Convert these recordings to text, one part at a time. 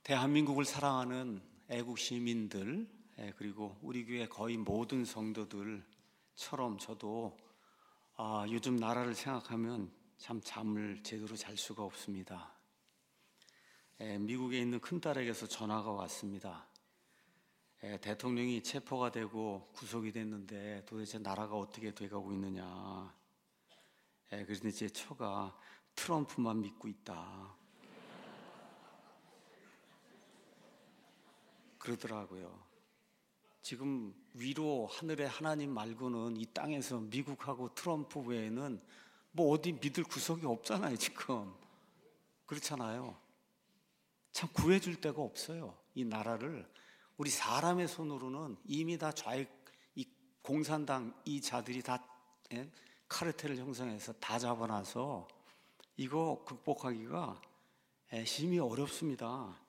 대한민국을 사랑하는 애국 시민들, 그리고 우리 교회 거의 모든 성도들처럼 저도 요즘 나라를 생각하면 참 잠을 제대로 잘 수가 없습니다. 미국에 있는 큰딸에게서 전화가 왔습니다. 대통령이 체포가 되고 구속이 됐는데 도대체 나라가 어떻게 돼가고 있느냐. 그래서 제 처가 트럼프만 믿고 있다 그러더라고요. 지금 위로 하늘의 하나님 말고는 이 땅에서 미국하고 트럼프 외에는 뭐 어디 믿을 구석이 없잖아요. 지금 그렇잖아요. 참 구해줄 데가 없어요. 이 나라를 우리 사람의 손으로는 이미 다 이 공산당 이 자들이 다 카르텔을 형성해서 다 잡아놔서 이거 극복하기가 심히 어렵습니다.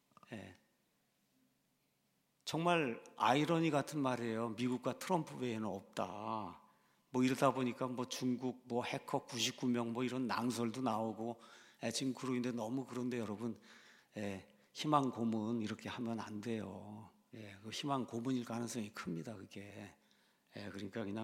정말 아이러니 같은 말이에요. 미국과 트럼프 외에는 없다. 뭐 이러다 보니까 뭐 중국 뭐 해커 99명 뭐 이런 낭설도 나오고 지금 그러고 있는데 너무 그런데 여러분 희망 고문 이렇게 하면 안 돼요. 그 희망 고문일 가능성이 큽니다. 그게 그러니까 그냥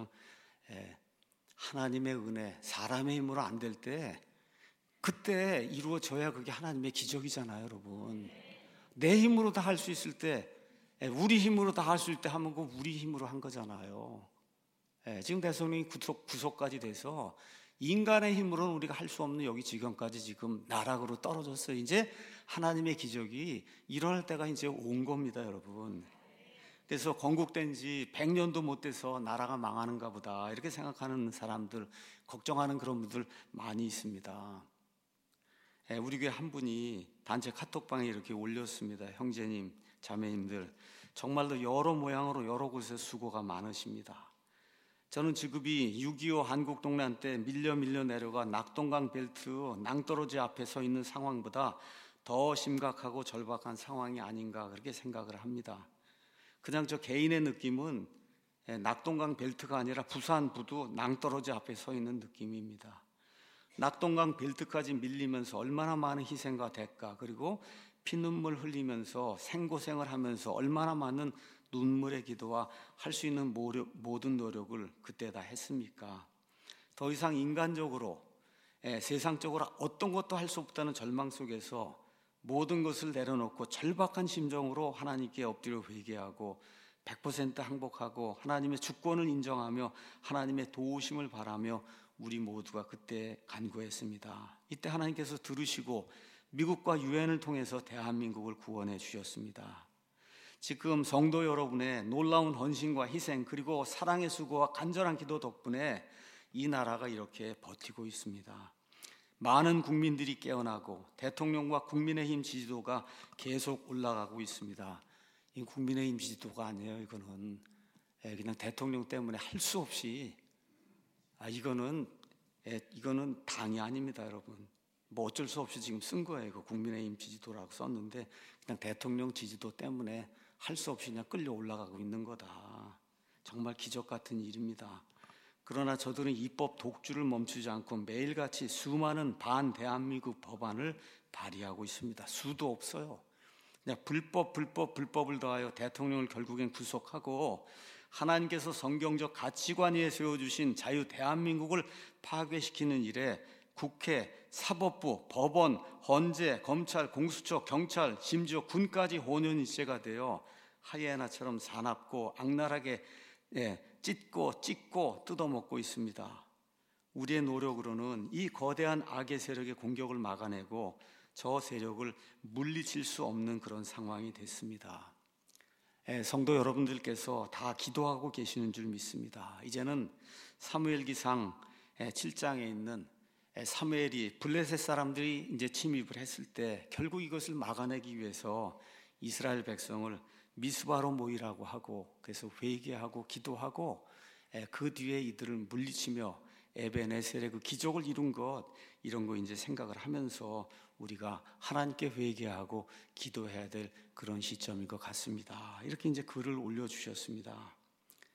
하나님의 은혜, 사람의 힘으로 안 될 때 그때 이루어져야 그게 하나님의 기적이잖아요, 여러분. 내 힘으로 다 할 수 있을 때, 우리 힘으로 다 할 수 있을 때 하면 그 우리 힘으로 한 거잖아요. 지금 대통령이 구속까지 돼서 인간의 힘으로는 우리가 할 수 없는 여기 지경까지 지금 나락으로 떨어졌어요. 이제 하나님의 기적이 일어날 때가 이제 온 겁니다, 여러분. 그래서 건국된 지 100년도 못 돼서 나라가 망하는가 보다 이렇게 생각하는 사람들, 걱정하는 그런 분들 많이 있습니다. 우리 교회 한 분이 단체 카톡방에 이렇게 올렸습니다. 형제님, 자매님들, 정말로 여러 모양으로 여러 곳에 수고가 많으십니다. 저는 직업이 6.25 한국동란 때 밀려 내려가 낙동강 벨트 낭떠러지 앞에 서 있는 상황보다 더 심각하고 절박한 상황이 아닌가 그렇게 생각을 합니다. 그냥 저 개인의 느낌은 낙동강 벨트가 아니라 부산 부두 낭떠러지 앞에 서 있는 느낌입니다. 낙동강 벨트까지 밀리면서 얼마나 많은 희생과 대가, 그리고 피눈물 흘리면서 생고생을 하면서 얼마나 많은 눈물의 기도와 할 수 있는 모든 노력을 그때 다 했습니까? 더 이상 인간적으로 세상적으로 어떤 것도 할 수 없다는 절망 속에서 모든 것을 내려놓고 절박한 심정으로 하나님께 엎드려 회개하고 100% 항복하고 하나님의 주권을 인정하며 하나님의 도우심을 바라며 우리 모두가 그때 간구했습니다. 이때 하나님께서 들으시고 미국과 유엔을 통해서 대한민국을 구원해 주셨습니다. 지금 성도 여러분의 놀라운 헌신과 희생 그리고 사랑의 수고와 간절한 기도 덕분에 이 나라가 이렇게 버티고 있습니다. 많은 국민들이 깨어나고 대통령과 국민의힘 지지도가 계속 올라가고 있습니다. 이 국민의힘 지지도가 아니에요. 이거는 그냥 대통령 때문에 할 수 없이 이거는 당이 아닙니다, 여러분. 뭐 어쩔 수 없이 지금 쓴 거예요. 그 국민의힘 지지도라고 썼는데 그냥 대통령 지지도 때문에 할 수 없이 그냥 끌려 올라가고 있는 거다. 정말 기적 같은 일입니다. 그러나 저들은 입법 독주를 멈추지 않고 매일같이 수많은 반대한민국 법안을 발의하고 있습니다. 수도 없어요. 그냥 불법을 더하여 대통령을 결국엔 구속하고 하나님께서 성경적 가치관 위에 세워주신 자유 대한민국을 파괴시키는 일에 국회, 사법부, 법원, 헌재, 검찰, 공수처, 경찰, 심지어 군까지 혼연일체가 되어 하이에나처럼 사납고 악랄하게 찢고 뜯어먹고 있습니다. 우리의 노력으로는 이 거대한 악의 세력의 공격을 막아내고 저 세력을 물리칠 수 없는 그런 상황이 됐습니다. 성도 여러분들께서 다 기도하고 계시는 줄 믿습니다. 이제는 사무엘기상 7장에 있는 사무엘이 블레셋 사람들이 이제 침입을 했을 때 결국 이것을 막아내기 위해서 이스라엘 백성을 미스바로 모이라고 하고 그래서 회개하고 기도하고 그 뒤에 이들을 물리치며 에벤에셀의 그 기적을 이룬 것 이런 거 이제 생각을 하면서 우리가 하나님께 회개하고 기도해야 될 그런 시점인 것 같습니다. 이렇게 이제 글을 올려주셨습니다.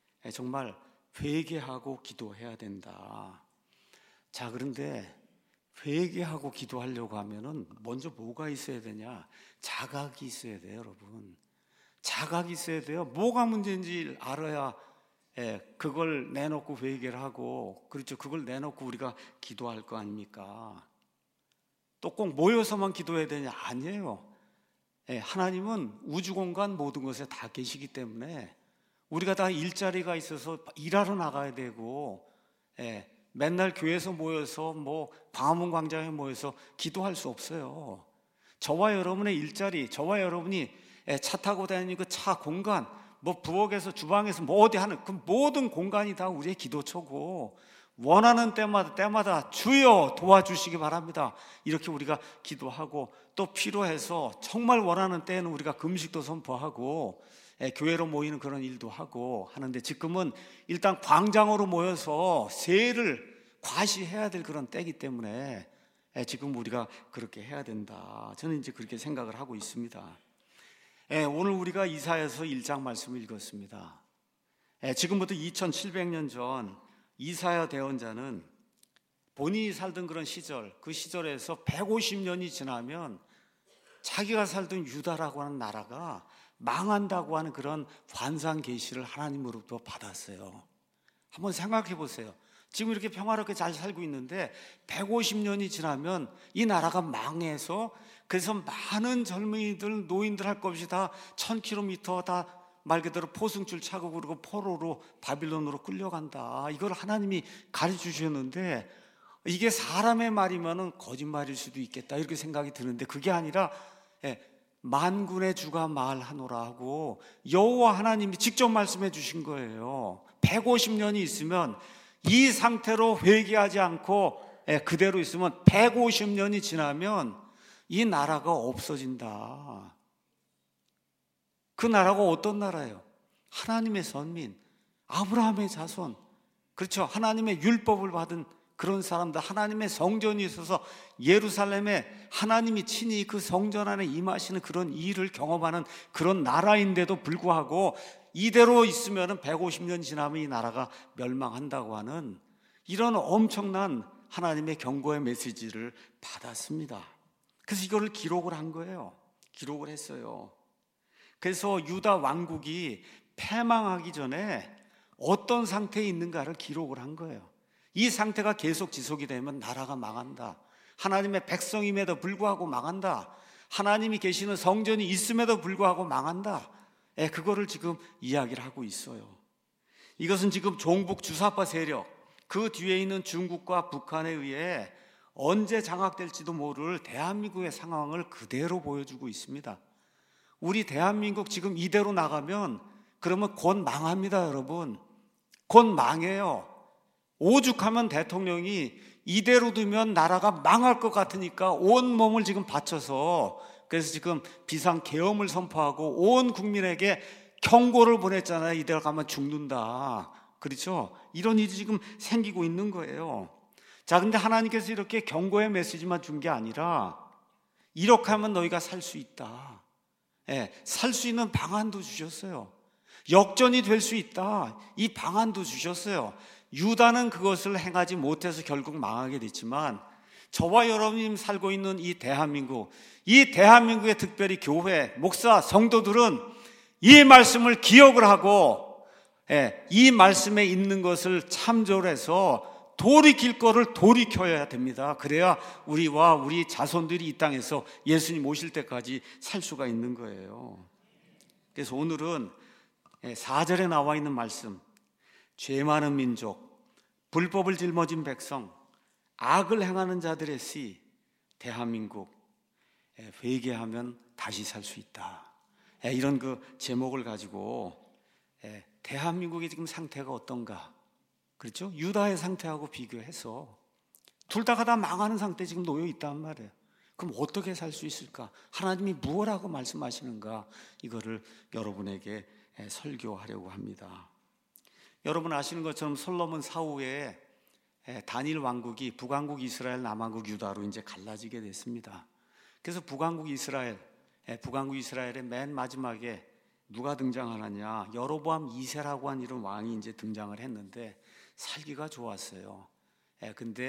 정말 회개하고 기도해야 된다. 자, 그런데 회개하고 기도하려고 하면은 먼저 뭐가 있어야 되냐? 자각이 있어야 돼요, 여러분. 자각이 있어야 돼요. 뭐가 문제인지 알아야 그걸 내놓고 회개를 하고, 그렇죠. 그걸 내놓고 우리가 기도할 거 아닙니까? 또 꼭 모여서만 기도해야 되냐? 아니에요. 하나님은 우주 공간 모든 곳에 다 계시기 때문에 우리가 다 일자리가 있어서 일하러 나가야 되고, 맨날 교회에서 모여서 뭐 광화문 광장에 모여서 기도할 수 없어요. 저와 여러분의 일자리, 저와 여러분이 차 타고 다니는 그 차 공간, 뭐 부엌에서 주방에서 뭐 어디 하는 그 모든 공간이 다 우리의 기도처고, 원하는 때마다 주여 도와주시기 바랍니다. 이렇게 우리가 기도하고, 또 필요해서 정말 원하는 때에는 우리가 금식도 선포하고 교회로 모이는 그런 일도 하고 하는데, 지금은 일단 광장으로 모여서 세를 과시해야 될 그런 때이기 때문에 지금 우리가 그렇게 해야 된다. 저는 이제 그렇게 생각을 하고 있습니다. 오늘 우리가 이사야서 1장 말씀을 읽었습니다. 지금부터 2700년 전 이사야 대언자는 본인이 살던 그런 시절, 그 시절에서 150년이 지나면 자기가 살던 유다라고 하는 나라가 망한다고 하는 그런 환상 계시를 하나님으로부터 받았어요. 한번 생각해 보세요. 지금 이렇게 평화롭게 잘 살고 있는데 150년이 지나면 이 나라가 망해서, 그래서 많은 젊은이들, 노인들 할 것 없이 다 1000km 다 말 그대로 포승줄 차고 그러고 포로로 바빌론으로 끌려간다. 이걸 하나님이 가르쳐 주셨는데, 이게 사람의 말이면은 거짓말일 수도 있겠다 이렇게 생각이 드는데, 그게 아니라 만군의 주가 말하노라 하고 여호와 하나님이 직접 말씀해 주신 거예요. 150년이 있으면 이 상태로 회개하지 않고 그대로 있으면 150년이 지나면 이 나라가 없어진다. 그 나라가 어떤 나라예요? 하나님의 선민, 아브라함의 자손, 그렇죠. 하나님의 율법을 받은 그런 사람들, 하나님의 성전이 있어서 예루살렘에 하나님이 친히 그 성전 안에 임하시는 그런 일을 경험하는 그런 나라인데도 불구하고 이대로 있으면 150년 지나면 이 나라가 멸망한다고 하는 이런 엄청난 하나님의 경고의 메시지를 받았습니다. 그래서 이거를 기록을 한 거예요. 기록을 했어요. 그래서 유다 왕국이 패망하기 전에 어떤 상태에 있는가를 기록을 한 거예요. 이 상태가 계속 지속이 되면 나라가 망한다. 하나님의 백성임에도 불구하고 망한다. 하나님이 계시는 성전이 있음에도 불구하고 망한다. 그거를 지금 이야기를 하고 있어요. 이것은 지금 종북 주사파 세력, 그 뒤에 있는 중국과 북한에 의해 언제 장악될지도 모를 대한민국의 상황을 그대로 보여주고 있습니다. 우리 대한민국 지금 이대로 나가면 그러면 곧 망합니다, 여러분. 곧 망해요. 오죽하면 대통령이 이대로 두면 나라가 망할 것 같으니까 온 몸을 지금 바쳐서, 그래서 지금 비상계엄을 선포하고 온 국민에게 경고를 보냈잖아요. 이대로 가면 죽는다. 그렇죠? 이런 일이 지금 생기고 있는 거예요. 자, 근데 하나님께서 이렇게 경고의 메시지만 준 게 아니라 이렇게 하면 너희가 살 수 있다. 살 수 있는 방안도 주셨어요. 역전이 될 수 있다. 이 방안도 주셨어요. 유다는 그것을 행하지 못해서 결국 망하게 됐지만, 저와 여러분이 살고 있는 이 대한민국의 특별히 교회, 목사, 성도들은 이 말씀을 기억을 하고 이 말씀에 있는 것을 참조를 해서 돌이킬 거를 돌이켜야 됩니다. 그래야 우리와 우리 자손들이 이 땅에서 예수님 오실 때까지 살 수가 있는 거예요. 그래서 오늘은 4절에 나와 있는 말씀, 죄 많은 민족, 불법을 짊어진 백성, 악을 행하는 자들의 씨, 대한민국, 회개하면 다시 살 수 있다. 이런 그 제목을 가지고 대한민국의 지금 상태가 어떤가, 그렇죠? 유다의 상태하고 비교해서 둘 다가 다 망하는 상태에 지금 놓여 있단 말이에요. 그럼 어떻게 살 수 있을까? 하나님이 무엇라고 말씀하시는가? 이거를 여러분에게 설교하려고 합니다. 여러분 아시는 것처럼 솔로몬 사후에 단일 왕국이 북왕국 이스라엘, 남왕국 유다로 이제 갈라지게 됐습니다. 그래서 북왕국 이스라엘의 맨 마지막에 누가 등장하느냐? 여로보암 2세라고 하는 이런 왕이 이제 등장을 했는데 살기가 좋았어요. 근데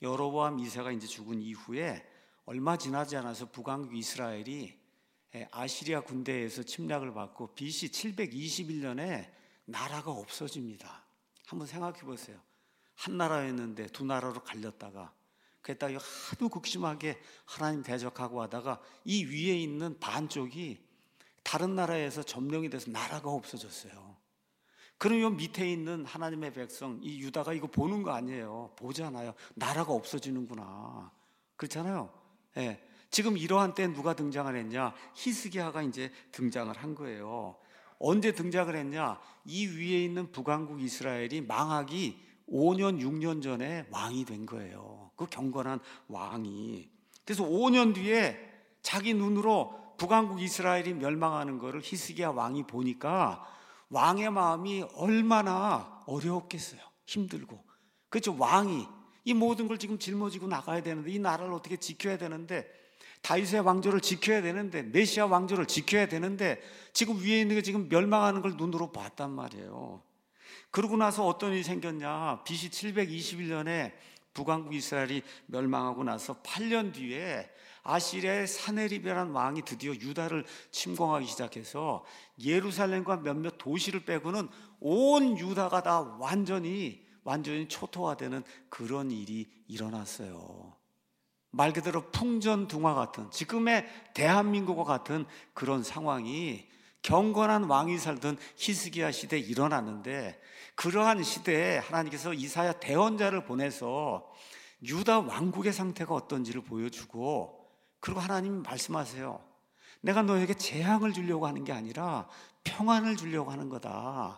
여로보암 2세가 이제 죽은 이후에 얼마 지나지 않아서 북왕국 이스라엘이 아시리아 군대에서 침략을 받고 BC 721년에 나라가 없어집니다. 한번 생각해 보세요. 한 나라였는데 두 나라로 갈렸다가 그랬다가 하도 극심하게 하나님 대적하고 하다가 이 위에 있는 반쪽이 다른 나라에서 점령이 돼서 나라가 없어졌어요. 그러면 밑에 있는 하나님의 백성 이 유다가 이거 보는 거 아니에요. 보잖아요. 나라가 없어지는구나. 그렇잖아요. 예. 지금 이러한 때 누가 등장을 했냐? 히스기야가 이제 등장을 한 거예요. 언제 등장을 했냐? 이 위에 있는 북왕국 이스라엘이 망하기 5년 6년 전에 왕이 된 거예요. 그 경건한 왕이. 그래서 5년 뒤에 자기 눈으로 북왕국 이스라엘이 멸망하는 것을 히스기야 왕이 보니까 왕의 마음이 얼마나 어려웠겠어요. 힘들고. 그렇죠. 왕이 이 모든 걸 지금 짊어지고 나가야 되는데, 이 나라를 어떻게 지켜야 되는데, 다윗의 왕조를 지켜야 되는데, 메시아 왕조를 지켜야 되는데, 지금 위에 있는 게 지금 멸망하는 걸 눈으로 봤단 말이에요. 그러고 나서 어떤 일이 생겼냐? BC 721년에 북왕국 이스라엘이 멸망하고 나서 8년 뒤에 아시리아의 사네립이라는 왕이 드디어 유다를 침공하기 시작해서 예루살렘과 몇몇 도시를 빼고는 온 유다가 다 완전히 초토화되는 그런 일이 일어났어요. 말 그대로 풍전등화 같은, 지금의 대한민국과 같은 그런 상황이 경건한 왕이 살던 히스기야 시대에 일어났는데, 그러한 시대에 하나님께서 이사야 대언자를 보내서 유다 왕국의 상태가 어떤지를 보여주고, 그리고 하나님이 말씀하세요. 내가 너에게 재앙을 주려고 하는 게 아니라 평안을 주려고 하는 거다.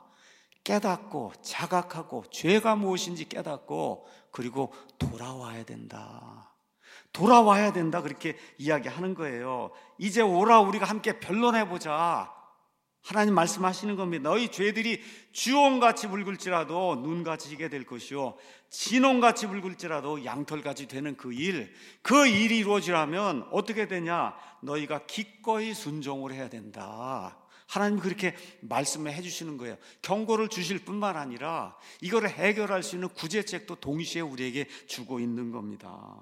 깨닫고 자각하고 죄가 무엇인지 깨닫고, 그리고 돌아와야 된다. 돌아와야 된다. 그렇게 이야기하는 거예요. 이제 오라, 우리가 함께 변론해보자. 하나님 말씀하시는 겁니다. 너희 죄들이 주홍같이 붉을지라도 눈같이 희게 될 것이요, 진홍같이 붉을지라도 양털같이 되는 그 일이 이루어지려면 어떻게 되냐? 너희가 기꺼이 순종을 해야 된다. 하나님 그렇게 말씀을 해주시는 거예요. 경고를 주실 뿐만 아니라 이거를 해결할 수 있는 구제책도 동시에 우리에게 주고 있는 겁니다.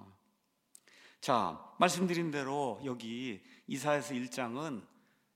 자, 말씀드린 대로 여기 이사야서 1장은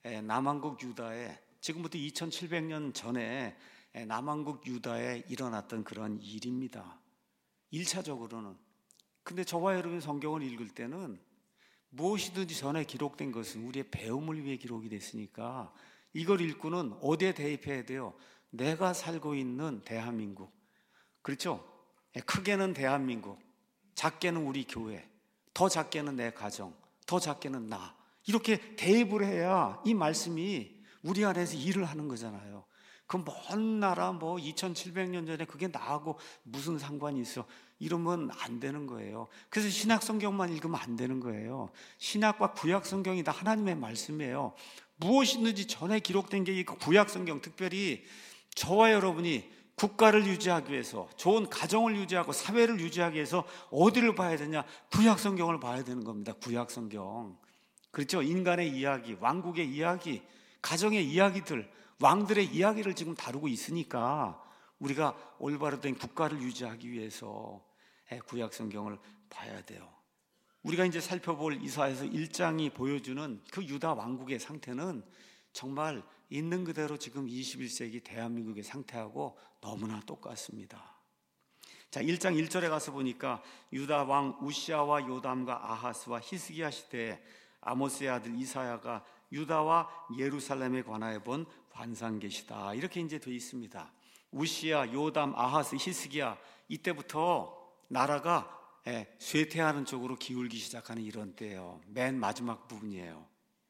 남왕국 유다에, 지금부터 2700년 전에 남왕국 유다에 일어났던 그런 일입니다. 1차적으로는. 근데 저와 여러분이 성경을 읽을 때는 무엇이든지 전에 기록된 것은 우리의 배움을 위해 기록이 됐으니까 이걸 읽고는 어디에 대입해야 돼요? 내가 살고 있는 대한민국. 그렇죠? 크게는 대한민국, 작게는 우리 교회, 더 작게는 내 가정, 더 작게는 나. 이렇게 대입을 해야 이 말씀이 우리 안에서 일을 하는 거잖아요. 그 먼 나라 2700년 전에 그게 나하고 무슨 상관이 있어? 이러면 안 되는 거예요. 그래서 신약 성경만 읽으면 안 되는 거예요. 신약과 구약 성경이 다 하나님의 말씀이에요. 무엇이든지 전에 기록된 게 이 구약 성경, 특별히 저와 여러분이 국가를 유지하기 위해서, 좋은 가정을 유지하고 사회를 유지하기 위해서 어디를 봐야 되냐? 구약 성경을 봐야 되는 겁니다. 구약 성경. 그렇죠? 인간의 이야기, 왕국의 이야기, 가정의 이야기들, 왕들의 이야기를 지금 다루고 있으니까 우리가 올바로 된 국가를 유지하기 위해서 구약 성경을 봐야 돼요. 우리가 이제 살펴볼 이사야서 1장이 보여주는 그 유다 왕국의 상태는 정말 있는 그대로 지금 21세기 대한민국의 상태하고 너무나 똑같습니다. 자, 1장 1절에 가서 보니까 유다 왕 우시아와 요담과 아하스와 히스기야 시대에 아모스의 아들 이사야가 유다와 예루살렘에 관하여 본 환상계시다. 이렇게 이제 되어 있습니다. 우시아, 요담, 아하스, 히스기야, 이때부터 나라가 쇠퇴하는 쪽으로 기울기 시작하는 이런 때예요. 맨 마지막 부분이에요.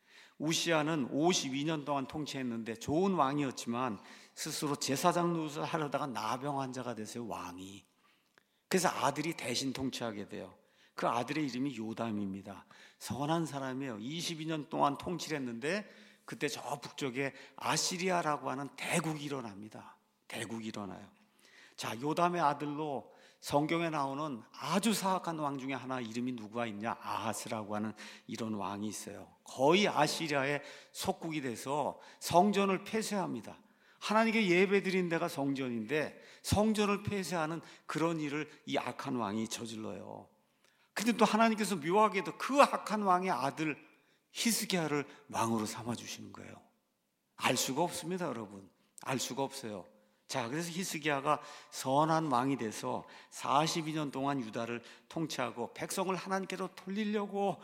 우시아는 52년 동안 통치했는데 좋은 왕이었지만 스스로 제사장 노릇을 하려다가 나병 환자가 됐어요, 왕이. 그래서 아들이 대신 통치하게 돼요. 그 아들의 이름이 요담입니다. 선한 사람이에요. 22년 동안 통치를 했는데 그때 저 북쪽에 아시리아라고 하는 대국이 일어납니다. 대국이 일어나요. 자, 요담의 아들로 성경에 나오는 아주 사악한 왕 중에 하나, 이름이 누가 있냐? 아하스라고 하는 이런 왕이 있어요. 거의 아시리아의 속국이 돼서 성전을 폐쇄합니다. 하나님께 예배 드린 데가 성전인데 성전을 폐쇄하는 그런 일을 이 악한 왕이 저질러요. 근데 또 하나님께서 묘하게도 그 악한 왕의 아들 히스기야를 왕으로 삼아주시는 거예요. 알 수가 없습니다, 여러분. 알 수가 없어요. 자, 그래서 히스기야가 선한 왕이 돼서 42년 동안 유다를 통치하고 백성을 하나님께로 돌리려고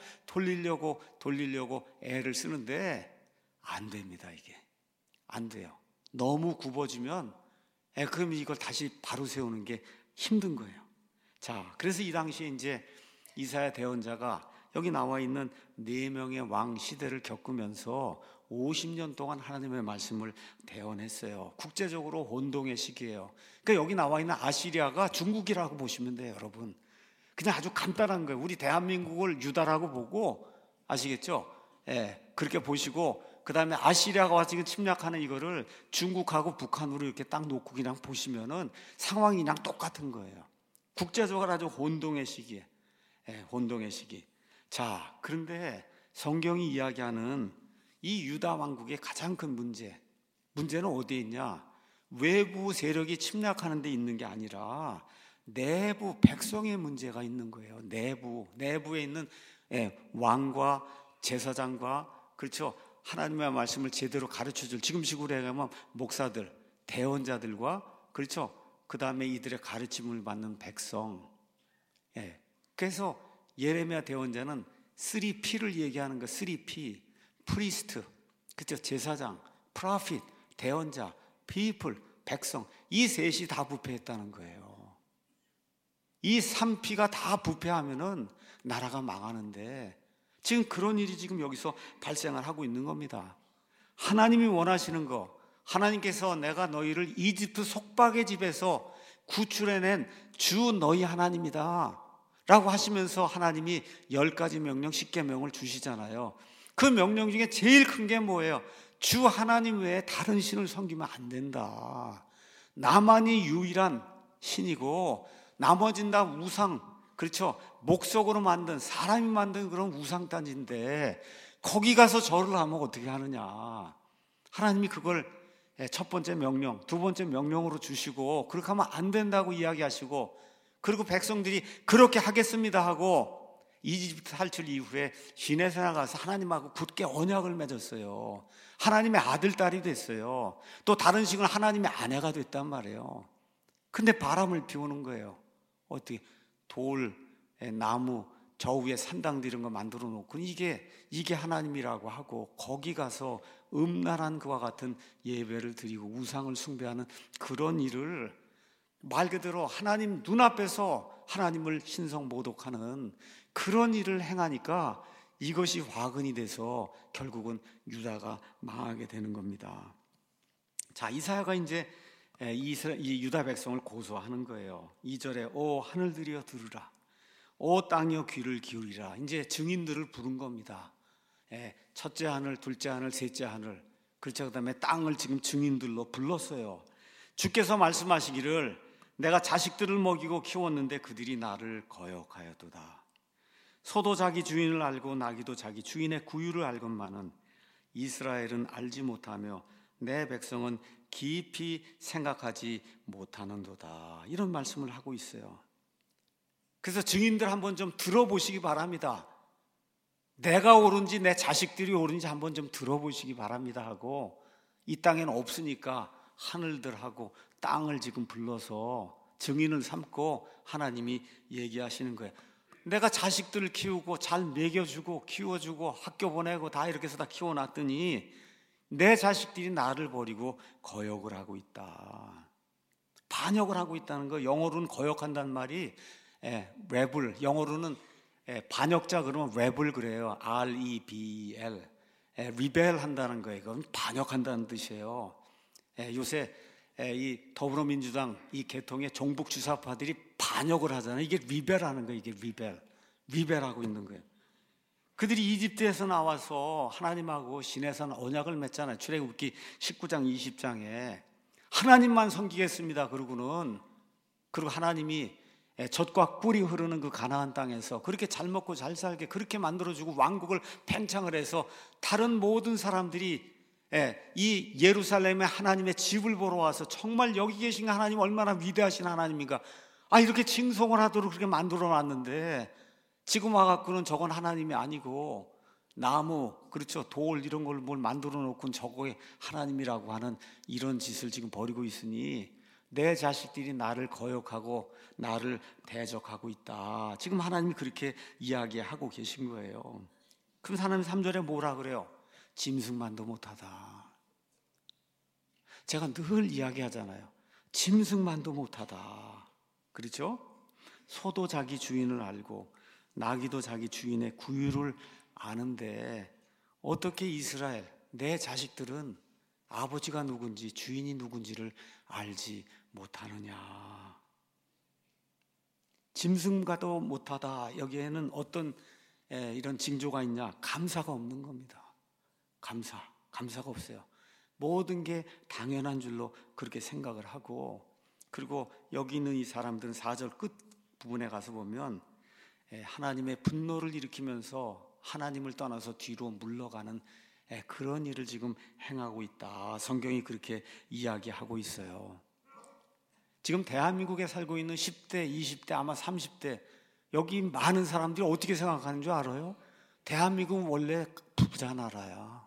애를 쓰는데 안 됩니다. 이게 안 돼요. 너무 굽어지면 그럼 이걸 다시 바로 세우는 게 힘든 거예요. 자, 그래서 이 당시에 이제 이사야 대언자가 여기 나와 있는 4명의 왕 시대를 겪으면서 50년 동안 하나님의 말씀을 대언했어요. 국제적으로 혼동의 시기예요. 그러니까 여기 나와 있는 아시리아가 중국이라고 보시면 돼요, 여러분. 그냥 아주 간단한 거예요. 우리 대한민국을 유다라고 보고, 아시겠죠? 그렇게 보시고, 그 다음에 아시리아가 와서 지금 침략하는 이거를 중국하고 북한으로 이렇게 딱 놓고 그냥 보시면은 상황이 그냥 똑같은 거예요. 국제적으로 아주 혼동의 시기에, 혼동의 시기. 자, 그런데 성경이 이야기하는 이 유다 왕국의 가장 큰 문제는 어디에 있냐? 외부 세력이 침략하는 데 있는 게 아니라 내부 백성의 문제가 있는 거예요. 내부에 있는 왕과 제사장과, 그렇죠, 하나님의 말씀을 제대로 가르쳐줄, 지금식으로 얘기하면 목사들, 대언자들과, 그렇죠, 그 다음에 이들의 가르침을 받는 백성. 그래서 예레미야 대언자는 3P를 얘기하는 거. 3P, 프리스트, 그렇죠, 제사장, 프로핏, 대언자, people, 백성. 이 셋이 다 부패했다는 거예요. 이 3P가 다 부패하면은 나라가 망하는데 지금 그런 일이 지금 여기서 발생을 하고 있는 겁니다. 하나님이 원하시는 거, 하나님께서 내가 너희를 이집트 속박의 집에서 구출해낸 주 너희 하나님이다 라고 하시면서 하나님이 10가지 명령, 10계명을 주시잖아요. 그 명령 중에 제일 큰 게 뭐예요? 주 하나님 외에 다른 신을 섬기면 안 된다. 나만이 유일한 신이고 나머진 다 우상, 그렇죠, 목석으로 만든, 사람이 만든 그런 우상단지인데 거기 가서 절을 하면 어떻게 하느냐. 하나님이 그걸 첫 번째 명령, 두 번째 명령으로 주시고 그렇게 하면 안 된다고 이야기하시고, 그리고 백성들이 그렇게 하겠습니다 하고 이집트 탈출 이후에 시내에 나가서 하나님하고 굳게 언약을 맺었어요. 하나님의 아들, 딸이 됐어요. 또 다른 식으로 하나님의 아내가 됐단 말이에요. 근데 바람을 피우는 거예요. 어떻게 돌, 나무, 저 위에 산당들 이런 거 만들어 놓고 이게 하나님이라고 하고 거기 가서 음란한 그와 같은 예배를 드리고 우상을 숭배하는 그런 일을, 말 그대로 하나님 눈앞에서 하나님을 신성 모독하는 그런 일을 행하니까 이것이 화근이 돼서 결국은 유다가 망하게 되는 겁니다. 자, 이사야가 이제 이 유다 백성을 고소하는 거예요. 2절에 오 하늘들이여 들으라, 오 땅이여 귀를 기울이라. 이제 증인들을 부른 겁니다. 첫째 하늘, 둘째 하늘, 셋째 하늘, 그렇죠, 그다음에 땅을 지금 증인들로 불렀어요. 주께서 말씀하시기를 내가 자식들을 먹이고 키웠는데 그들이 나를 거역하였도다. 소도 자기 주인을 알고 나귀도 자기 주인의 구유를 알건만은 이스라엘은 알지 못하며 내 백성은 깊이 생각하지 못하는도다. 이런 말씀을 하고 있어요. 그래서 증인들 한번 좀 들어보시기 바랍니다. 내가 옳은지 내 자식들이 옳은지 한번 좀 들어보시기 바랍니다 하고, 이 땅에는 없으니까 하늘들하고 땅을 지금 불러서 증인을 삼고 하나님이 얘기하시는 거예요. 내가 자식들을 키우고 잘 먹여주고 키워주고 학교 보내고 다 이렇게 해서 다 키워놨더니 내 자식들이 나를 버리고 거역을 하고 있다. 반역을 하고 있다는 거. 영어로는 거역한다는 말이 레블, 영어로는 반역자 그러면 레블 그래요. R-E-B-E-L. 리벨 한다는 거예요. 그건 반역한다는 뜻이에요. 요새 이 더불어민주당 이 계통의 종북 주사파들이 반역을 하잖아요. 이게 리벨하는 거예요. 이게 리벨하고 있는 거예요. 그들이 이집트에서 나와서 하나님하고 시내산 언약을 맺잖아요. 출애굽기 19장 20장에 하나님만 섬기겠습니다. 그리고 하나님이 젖과 꿀이 흐르는 그 가나안 땅에서 그렇게 잘 먹고 잘 살게 그렇게 만들어주고 왕국을 팽창을 해서 다른 모든 사람들이 이 예루살렘에 하나님의 집을 보러 와서 정말 여기 계신 하나님 얼마나 위대하신 하나님인가, 이렇게 칭송을 하도록 그렇게 만들어 놨는데 지금 와갖고는 저건 하나님이 아니고 나무, 그렇죠, 돌 이런 걸 뭘 만들어 놓고 저거에 하나님이라고 하는 이런 짓을 지금 벌이고 있으니 내 자식들이 나를 거역하고 나를 대적하고 있다. 지금 하나님이 그렇게 이야기하고 계신 거예요. 그럼 하나님 3절에 뭐라 그래요? 짐승만도 못하다. 제가 늘 이야기하잖아요. 짐승만도 못하다. 그렇죠? 소도 자기 주인을 알고 나귀도 자기 주인의 구유를 아는데 어떻게 이스라엘, 내 자식들은 아버지가 누군지 주인이 누군지를 알지 못하느냐. 짐승과도 못하다. 여기에는 어떤 이런 징조가 있냐? 감사가 없는 겁니다. 감사가 없어요. 모든 게 당연한 줄로 그렇게 생각을 하고, 그리고 여기 있는 이 사람들은 4절 끝 부분에 가서 보면 하나님의 분노를 일으키면서 하나님을 떠나서 뒤로 물러가는 그런 일을 지금 행하고 있다. 성경이 그렇게 이야기하고 있어요. 지금 대한민국에 살고 있는 10대, 20대, 아마 30대 여기 많은 사람들이 어떻게 생각하는 줄 알아요? 대한민국은 원래 부자 나라야.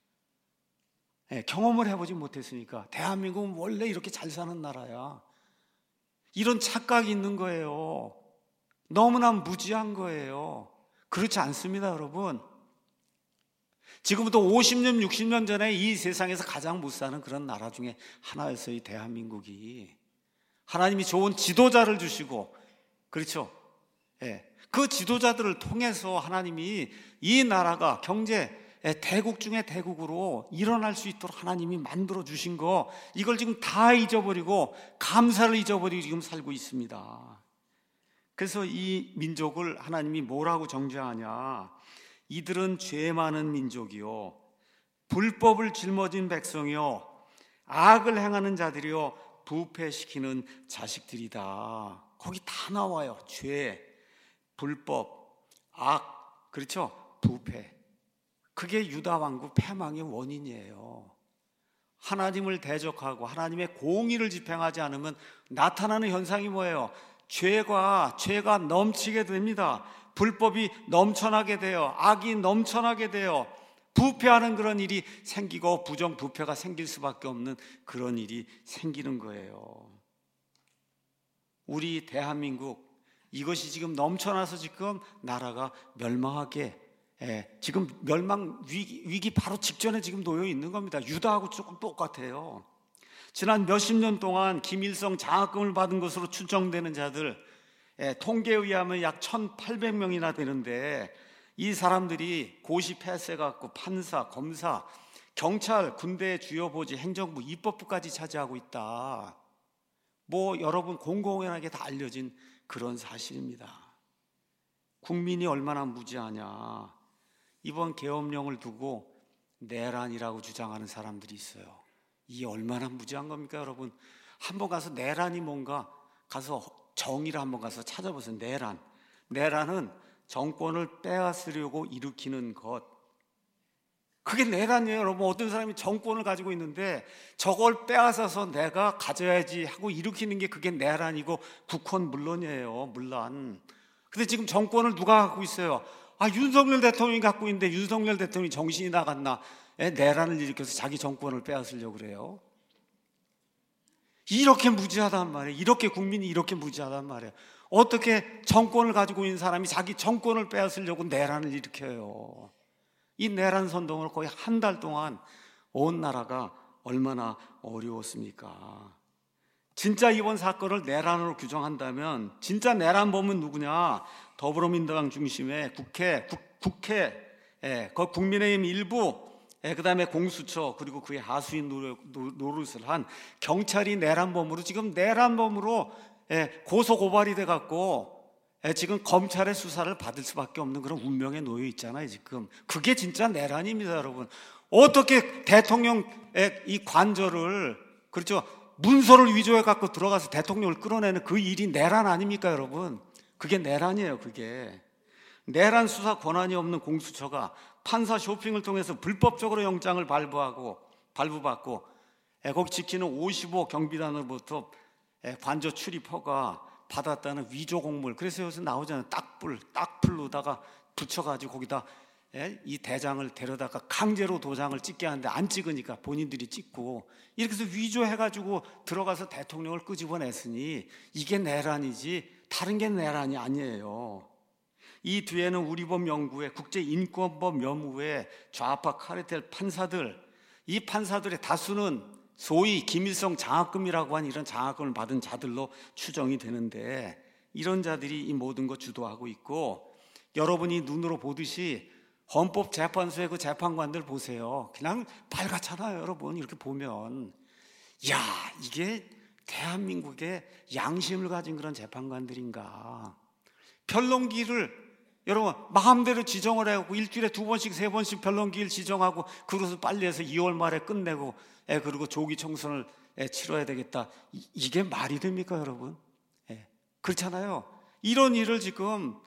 경험을 해보지 못했으니까 대한민국은 원래 이렇게 잘 사는 나라야. 이런 착각이 있는 거예요. 너무나 무지한 거예요. 그렇지 않습니다, 여러분. 지금부터 50년, 60년 전에 이 세상에서 가장 못 사는 그런 나라 중에 하나였어요, 이 대한민국이. 하나님이 좋은 지도자를 주시고, 그렇죠? 그 지도자들을 통해서 하나님이 이 나라가 경제 대국 중에 대국으로 일어날 수 있도록 하나님이 만들어 주신 거, 이걸 지금 다 잊어버리고 감사를 잊어버리고 지금 살고 있습니다. 그래서 이 민족을 하나님이 뭐라고 정죄하냐? 이들은 죄 많은 민족이요, 불법을 짊어진 백성이요, 악을 행하는 자들이요, 부패시키는 자식들이다. 거기 다 나와요. 죄, 불법, 악, 그렇죠? 부패. 그게 유다 왕국 패망의 원인이에요. 하나님을 대적하고 하나님의 공의를 집행하지 않으면 나타나는 현상이 뭐예요? 죄가 넘치게 됩니다. 불법이 넘쳐나게 돼요. 악이 넘쳐나게 돼요. 부패하는 그런 일이 생기고 부정부패가 생길 수밖에 없는 그런 일이 생기는 거예요. 우리 대한민국, 이것이 지금 넘쳐나서 지금 나라가 멸망하게, 지금 멸망 위기 바로 직전에 지금 놓여 있는 겁니다. 유다하고 조금 똑같아요. 지난 몇십 년 동안 김일성 장학금을 받은 것으로 추정되는 자들, 통계에 의하면 약 1,800명이나 되는데, 이 사람들이 고시 폐쇄해갖고 판사, 검사, 경찰, 군대, 주요 보직, 행정부, 입법부까지 차지하고 있다. 여러분 공공연하게 다 알려진 그런 사실입니다. 국민이 얼마나 무지하냐. 이번 계엄령을 두고 내란이라고 주장하는 사람들이 있어요. 이게 얼마나 무지한 겁니까, 여러분? 한번 가서 내란이 뭔가 가서 정의를 한번 가서 찾아보세요. 내란은 정권을 빼앗으려고 일으키는 것. 그게 내란이에요, 여러분. 어떤 사람이 정권을 가지고 있는데 저걸 빼앗아서 내가 가져야지 하고 일으키는 게 그게 내란이고, 국헌 물론이에요, 물론. 근데 지금 정권을 누가 갖고 있어요? 윤석열 대통령이 갖고 있는데 윤석열 대통령이 정신이 나갔나? 내란을 일으켜서 자기 정권을 빼앗으려고 그래요. 이렇게 무지하단 말이에요. 이렇게 국민이 이렇게 무지하단 말이에요. 어떻게 정권을 가지고 있는 사람이 자기 정권을 빼앗으려고 내란을 일으켜요? 이 내란 선동을 거의 한 달 동안 온 나라가 얼마나 어려웠습니까? 진짜 이번 사건을 내란으로 규정한다면 진짜 내란범은 누구냐? 더불어민주당 중심의 국회, 그 국민의힘 일부, 그 다음에 공수처, 그리고 그의 하수인 노릇을 한 경찰이 내란범으로 지금 내란범으로 고소 고발이 돼갖고 지금 검찰의 수사를 받을 수밖에 없는 그런 운명에 놓여 있잖아요, 지금. 그게 진짜 내란입니다, 여러분. 어떻게 대통령의 이 관저를, 그렇죠, 문서를 위조해 갖고 들어가서 대통령을 끌어내는 그 일이 내란 아닙니까, 여러분? 그게 내란이에요, 그게. 내란 수사 권한이 없는 공수처가 판사 쇼핑을 통해서 불법적으로 영장을 발부하고 발부받고 거기 지키는 55 경비단으로부터 관저 출입허가 받았다는 위조 공물. 그래서 여기서 나오잖아요. 딱풀로다가 붙여가지고 거기다 이 대장을 데려다가 강제로 도장을 찍게 하는데 안 찍으니까 본인들이 찍고 이렇게 해서 위조해가지고 들어가서 대통령을 끄집어냈으니 이게 내란이지 다른 게 내란이 아니에요. 이 뒤에는 우리법 연구회, 국제인권법 연구회, 좌파 카르텔 판사들, 이 판사들의 다수는 소위 김일성 장학금이라고 하는 이런 장학금을 받은 자들로 추정이 되는데 이런 자들이 이 모든 거 주도하고 있고, 여러분이 눈으로 보듯이 헌법재판소의 그 재판관들 보세요. 그냥 빨갛잖아요. 여러분 이렇게 보면 야, 이게 대한민국의 양심을 가진 그런 재판관들인가. 변론기를 여러분 마음대로 지정을 해갖고 일주일에 2번씩 3번씩 변론기를 지정하고 그것을 빨리 해서 2월 말에 끝내고 그리고 조기 총선을 치러야 되겠다. 이게 말이 됩니까 여러분? 그렇잖아요. 이런 일을 지금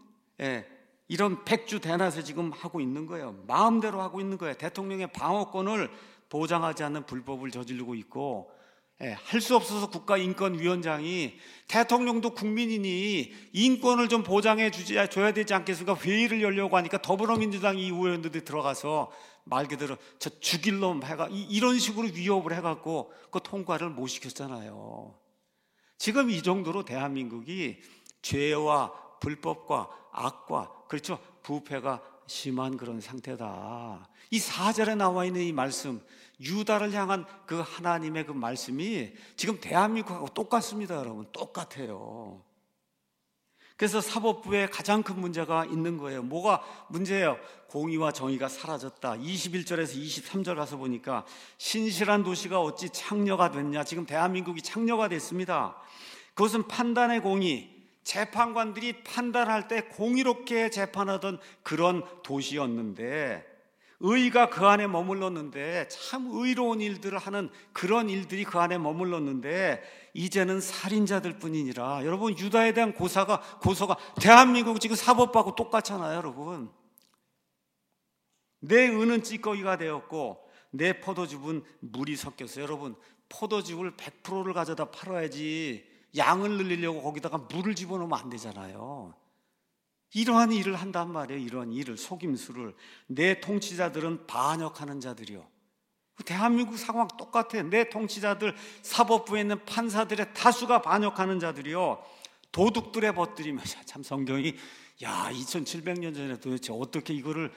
이런 백주 대낮에 지금 하고 있는 거예요. 마음대로 하고 있는 거예요. 대통령의 방어권을 보장하지 않는 불법을 저지르고 있고, 할 수 없어서 국가인권위원장이 대통령도 국민이니 인권을 좀 보장해 줘야 되지 않겠습니까? 회의를 열려고 하니까 더불어민주당 이 의원들이 들어가서 말 그대로 저 죽일 놈 해가 이런 식으로 위협을 해갖고 그 통과를 못 시켰잖아요. 지금 이 정도로 대한민국이 죄와 불법과 악과, 그렇죠, 부패가 심한 그런 상태다. 이 4절에 나와 있는 이 말씀, 유다를 향한 그 하나님의 그 말씀이 지금 대한민국하고 똑같습니다. 여러분 똑같아요. 그래서 사법부에 가장 큰 문제가 있는 거예요. 뭐가 문제예요? 공의와 정의가 사라졌다. 21절에서 23절 가서 보니까 신실한 도시가 어찌 창녀가 됐냐. 지금 대한민국이 창녀가 됐습니다. 그것은 판단의 공의, 재판관들이 판단할 때 공의롭게 재판하던 그런 도시였는데, 의가 그 안에 머물렀는데, 참 의로운 일들을 하는 그런 일들이 그 안에 머물렀는데 이제는 살인자들 뿐이니라. 여러분 유다에 대한 고소가 대한민국 지금 사법부하고 똑같잖아요. 여러분 내 은은 찌꺼기가 되었고 내 포도즙은 물이 섞였어요. 여러분 포도즙을 100%를 가져다 팔아야지 양을 늘리려고 거기다가 물을 집어넣으면 안 되잖아요. 이러한 일을 한단 말이에요. 이러한 일을, 속임수를. 내 통치자들은 반역하는 자들이요. 대한민국 상황 똑같아요. 내 통치자들, 사법부에 있는 판사들의 다수가 반역하는 자들이요. 도둑들의 벗들이며. 참 성경이 2700년 전에 도대체 어떻게 이거를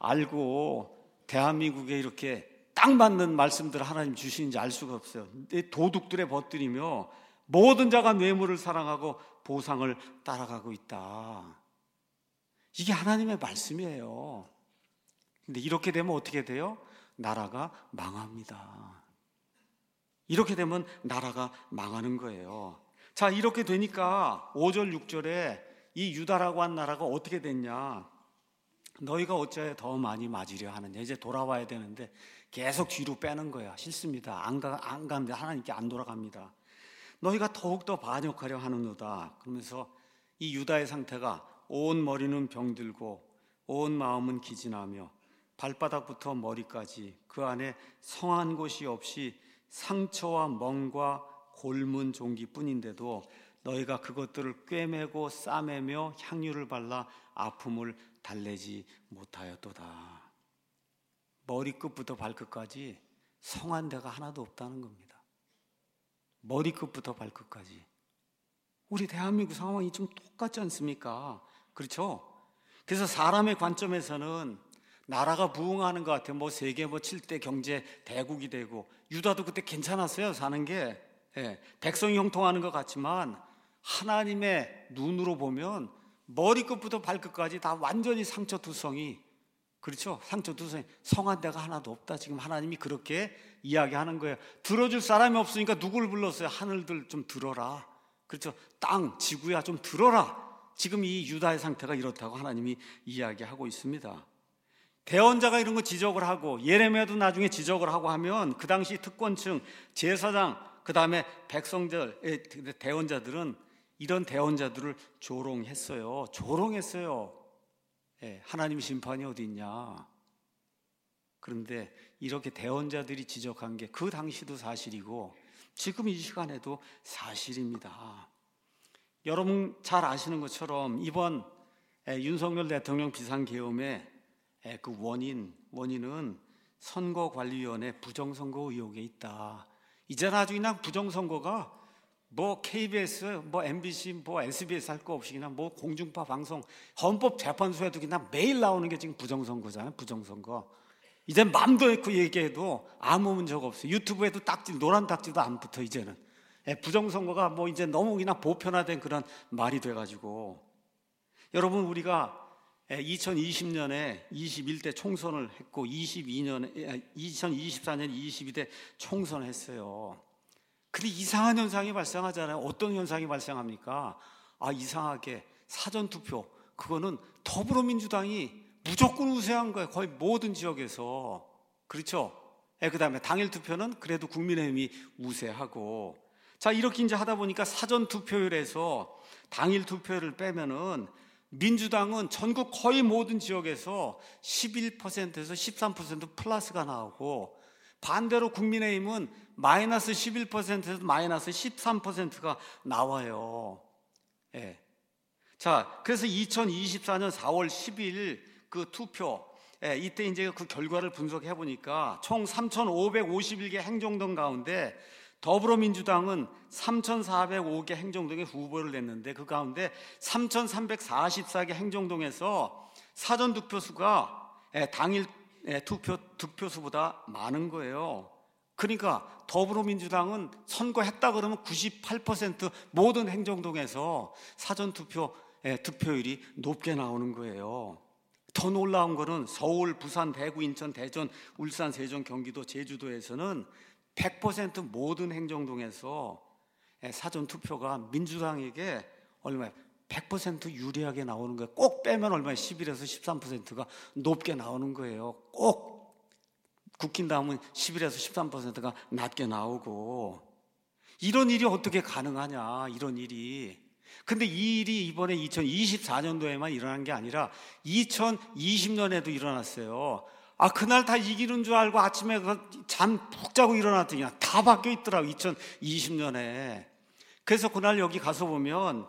알고 대한민국에 이렇게 딱 맞는 말씀들을 하나님 주시는지 알 수가 없어요. 내 도둑들의 벗들이며 모든 자가 뇌물을 사랑하고 보상을 따라가고 있다. 이게 하나님의 말씀이에요. 근데 이렇게 되면 어떻게 돼요? 나라가 망합니다. 이렇게 되면 나라가 망하는 거예요. 자, 이렇게 되니까 5절 6절에 이 유다라고 한 나라가 어떻게 됐냐? 너희가 어찌하여 더 많이 맞으려 하느냐? 이제 돌아와야 되는데 계속 뒤로 빼는 거야. 싫습니다. 안 가는데 하나님께 안 돌아갑니다. 너희가 더욱더 반역하려 하느노다. 그러면서 이 유다의 상태가 온 머리는 병들고 온 마음은 기진하며 발바닥부터 머리까지 그 안에 성한 곳이 없이 상처와 멍과 골문 종기뿐인데도 너희가 그것들을 꿰매고 싸매며 향유를 발라 아픔을 달래지 못하였도다. 머리끝부터 발끝까지 성한 데가 하나도 없다는 겁니다. 머리끝부터 발끝까지. 우리 대한민국 상황이 좀 똑같지 않습니까? 그렇죠? 그래서 사람의 관점에서는 나라가 부흥하는 것 같아요. 세계 7대 경제 대국이 되고, 유다도 그때 괜찮았어요. 사는 게. 백성이 형통하는 것 같지만 하나님의 눈으로 보면 머리끝부터 발끝까지 다 완전히 상처투성이, 그렇죠? 상처투성이, 성한 데가 하나도 없다. 지금 하나님이 그렇게 이야기하는 거예요. 들어줄 사람이 없으니까 누구를 불렀어요? 하늘들 좀 들어라. 그렇죠? 땅, 지구야 좀 들어라. 지금 이 유다의 상태가 이렇다고 하나님이 이야기하고 있습니다. 대언자가 이런 거 지적을 하고, 예레미야도 나중에 지적을 하고 하면 그 당시 특권층, 제사장, 그 다음에 백성들, 대언자들은 이런 대언자들을 조롱했어요. 하나님 심판이 어디 있냐? 그런데 이렇게 대언자들이 지적한 게 그 당시도 사실이고 지금 이 시간에도 사실입니다. 여러분 잘 아시는 것처럼 이번 윤석열 대통령 비상계엄의 그 원인은 선거관리위원회 부정선거 의혹에 있다. 이제는 아주 그냥 부정선거가 뭐 KBS, 뭐 MBC, 뭐 SBS 할 거 없이 그냥 뭐 공중파 방송, 헌법재판소에도 그냥 매일 나오는 게 지금 부정선거잖아요. 부정선거. 이제 맘도 놓고 얘기해도 아무 문제가 없어요. 유튜브에도 딱지, 노란 딱지도 안 붙어 이제는. 부정선거가 뭐 이제 너무 그냥 보편화된 그런 말이 돼가지고 여러분 우리가 2020년에 21대 총선을 했고 2024년 22대 총선을 했어요. 근데 이상한 현상이 발생하잖아요. 어떤 현상이 발생합니까? 이상하게 사전투표 그거는 더불어민주당이 무조건 우세한 거예요. 거의 모든 지역에서. 그렇죠? 그 다음에 당일 투표는 그래도 국민의힘이 우세하고. 자, 이렇게 이제 하다 보니까 사전투표율에서 당일 투표를 빼면은 민주당은 전국 거의 모든 지역에서 11%에서 13% 플러스가 나오고 반대로 국민의힘은 마이너스 11%에서 마이너스 13%가 나와요. 자, 그래서 2024년 4월 10일 그 투표, 이때 이제 그 결과를 분석해 보니까 총 3,551개 행정동 가운데 더불어민주당은 3,405개 행정동에 후보를 냈는데 그 가운데 3,344개 행정동에서 사전투표수가 당일 득표수보다 많은 거예요. 그러니까 더불어민주당은 선거했다 그러면 98% 모든 행정동에서 사전투표 득표율이 높게 나오는 거예요. 더 놀라운 거는 서울, 부산, 대구, 인천, 대전, 울산, 세종, 경기도, 제주도에서는 100% 모든 행정동에서 사전투표가 민주당에게 얼마야? 100% 유리하게 나오는 거예요. 꼭 빼면 얼마야? 11에서 13%가 높게 나오는 거예요. 꼭 국힘 다음은 11에서 13%가 낮게 나오고. 이런 일이 어떻게 가능하냐, 이런 일이. 근데 이 일이 이번에 2024년도에만 일어난 게 아니라 2020년에도 일어났어요. 그날 다 이기는 줄 알고 아침에 잠 푹 자고 일어났더니 다 바뀌어 있더라고, 2020년에. 그래서 그날 여기 가서 보면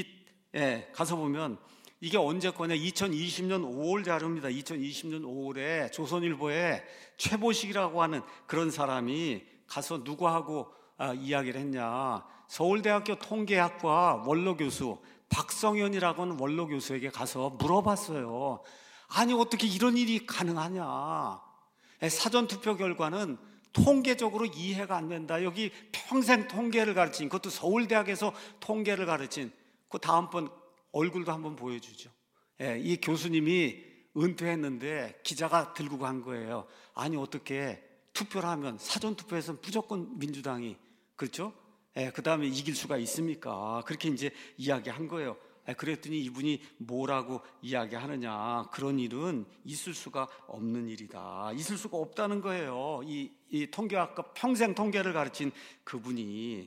이게 언제 거냐? 2020년 5월 자료입니다. 2020년 5월에 조선일보에 최보식이라고 하는 그런 사람이 가서 누구하고 이야기를 했냐? 서울대학교 통계학과 원로교수 박성현이라고 하는 원로교수에게 가서 물어봤어요. 아니 어떻게 이런 일이 가능하냐? 사전투표 결과는 통계적으로 이해가 안 된다. 여기 평생 통계를 가르친, 그것도 서울대학에서 통계를 가르친, 그 다음번 얼굴도 한번 보여주죠. 이 교수님이 은퇴했는데 기자가 들고 간 거예요. 아니 어떻게 투표를 하면 사전투표에서는 무조건 민주당이, 그렇죠? 그 다음에 이길 수가 있습니까? 그렇게 이제 이야기한 거예요. 그랬더니 이분이 뭐라고 이야기하느냐? 그런 일은 있을 수가 없는 일이다. 있을 수가 없다는 거예요. 이 통계학과 평생 통계를 가르친 그분이.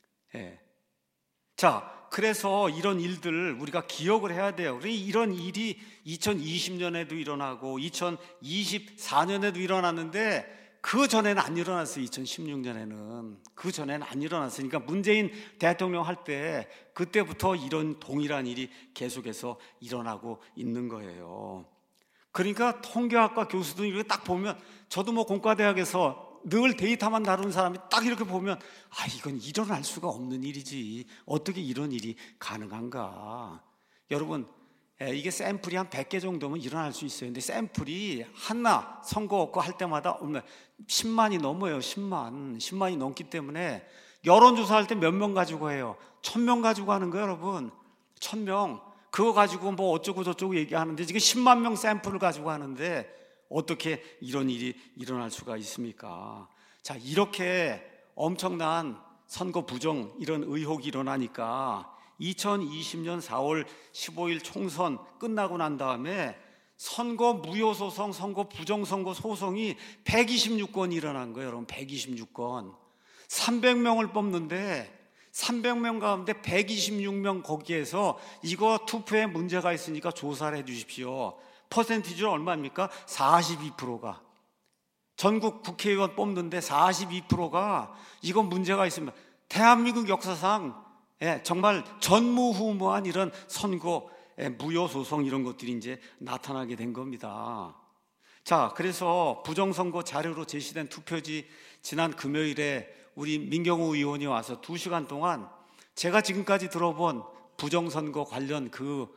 자, 그래서 이런 일들 우리가 기억을 해야 돼요. 이런 일이 2020년에도 일어나고 2024년에도 일어났는데 그 전에는 안 일어났어요. 2016년에는 그 전에는 안 일어났으니까 문재인 대통령 할 때 그때부터 이런 동일한 일이 계속해서 일어나고 있는 거예요. 그러니까 통계학과 교수들 이렇게 딱 보면, 저도 뭐 공과대학에서 늘 데이터만 다루는 사람이 딱 이렇게 보면 이건 일어날 수가 없는 일이지, 어떻게 이런 일이 가능한가. 여러분, 이게 샘플이 한 100개 정도면 일어날 수 있어요. 근데 샘플이 하나 선거 없고 할 때마다 10만이 넘어요. 10만이 넘기 때문에 여론조사 할 때 몇 명 가지고 해요? 1000명 가지고 하는 거예요, 여러분. 1000명. 그거 가지고 뭐 어쩌고 저쩌고 얘기하는데 지금 10만 명 샘플을 가지고 하는데 어떻게 이런 일이 일어날 수가 있습니까? 자, 이렇게 엄청난 선거 부정 이런 의혹이 일어나니까 2020년 4월 15일 총선 끝나고 난 다음에 선거 무효소송, 선거 부정선거 소송이 126건이 일어난 거예요, 여러분. 126건. 300명을 뽑는데 300명 가운데 126명 거기에서 이거 투표에 문제가 있으니까 조사를 해 주십시오. 퍼센티지는 얼마입니까? 42%가. 전국 국회의원 뽑는데 42%가 이건 문제가 있습니다. 대한민국 역사상 정말 전무후무한 이런 선거, 무효소송 이런 것들이 이제 나타나게 된 겁니다. 자, 그래서 부정선거 자료로 제시된 투표지 지난 금요일에 우리 민경우 의원이 와서 2시간 동안 제가 지금까지 들어본 부정선거 관련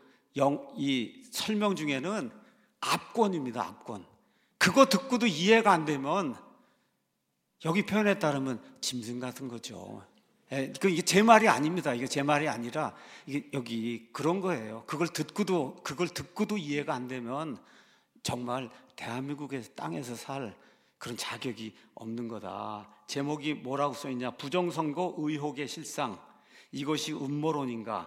이 설명 중에는 압권입니다. 압권. 그거 듣고도 이해가 안 되면 여기 표현에 따르면 짐승 같은 거죠. 이게 제 말이 아닙니다. 이게 제 말이 아니라 이게 여기 그런 거예요. 그걸 듣고도 이해가 안 되면 정말 대한민국의 땅에서 살 그런 자격이 없는 거다. 제목이 뭐라고 써 있냐? 부정선거 의혹의 실상. 이것이 음모론인가?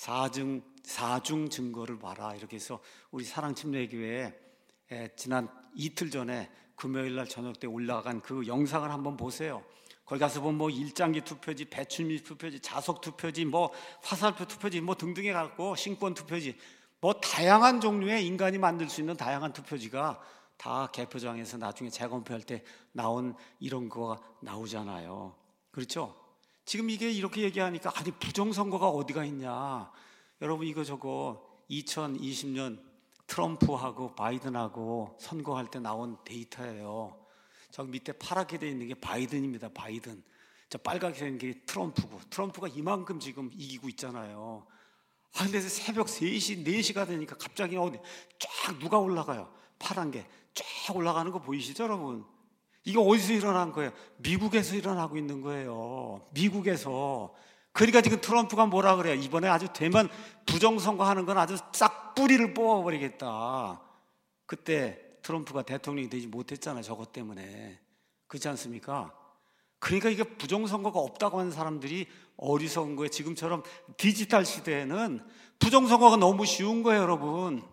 사중 증거를 봐라. 이렇게 해서 우리 사랑침례교회에 지난 이틀 전에 금요일 날 저녁 때 올라간 그 영상을 한번 보세요. 거기 가서 보면 뭐 일장기 투표지, 배출미 투표지, 자석 투표지, 뭐 화살표 투표지, 뭐 등등 해갖고 신권 투표지, 뭐 다양한 종류의 인간이 만들 수 있는 다양한 투표지가 다 개표장에서 나중에 재검표할 때 나온 이런 거가 나오잖아요. 그렇죠? 지금 이게 이렇게 얘기하니까 아니 부정선거가 어디가 있냐? 여러분 이거 저거 2020년 트럼프하고 바이든하고 선거할 때 나온 데이터예요. 저기 밑에 파랗게 돼 있는 게 바이든입니다. 바이든. 저 빨갛게 된 게 트럼프고, 트럼프가 이만큼 지금 이기고 있잖아요. 근데 새벽 3시, 4시가 되니까 갑자기 어디 쫙 누가 올라가요? 파란 게 쫙 올라가는 거 보이시죠, 여러분? 이거 어디서 일어난 거예요? 미국에서 일어나고 있는 거예요. 미국에서. 그러니까 지금 트럼프가 뭐라 그래요? 이번에 아주 되면 부정선거 하는 건 아주 싹 뿌리를 뽑아버리겠다. 그때 트럼프가 대통령이 되지 못했잖아요. 저것 때문에. 그렇지 않습니까? 그러니까 이게 부정선거가 없다고 하는 사람들이 어리석은 거예요. 지금처럼 디지털 시대에는 부정선거가 너무 쉬운 거예요, 여러분.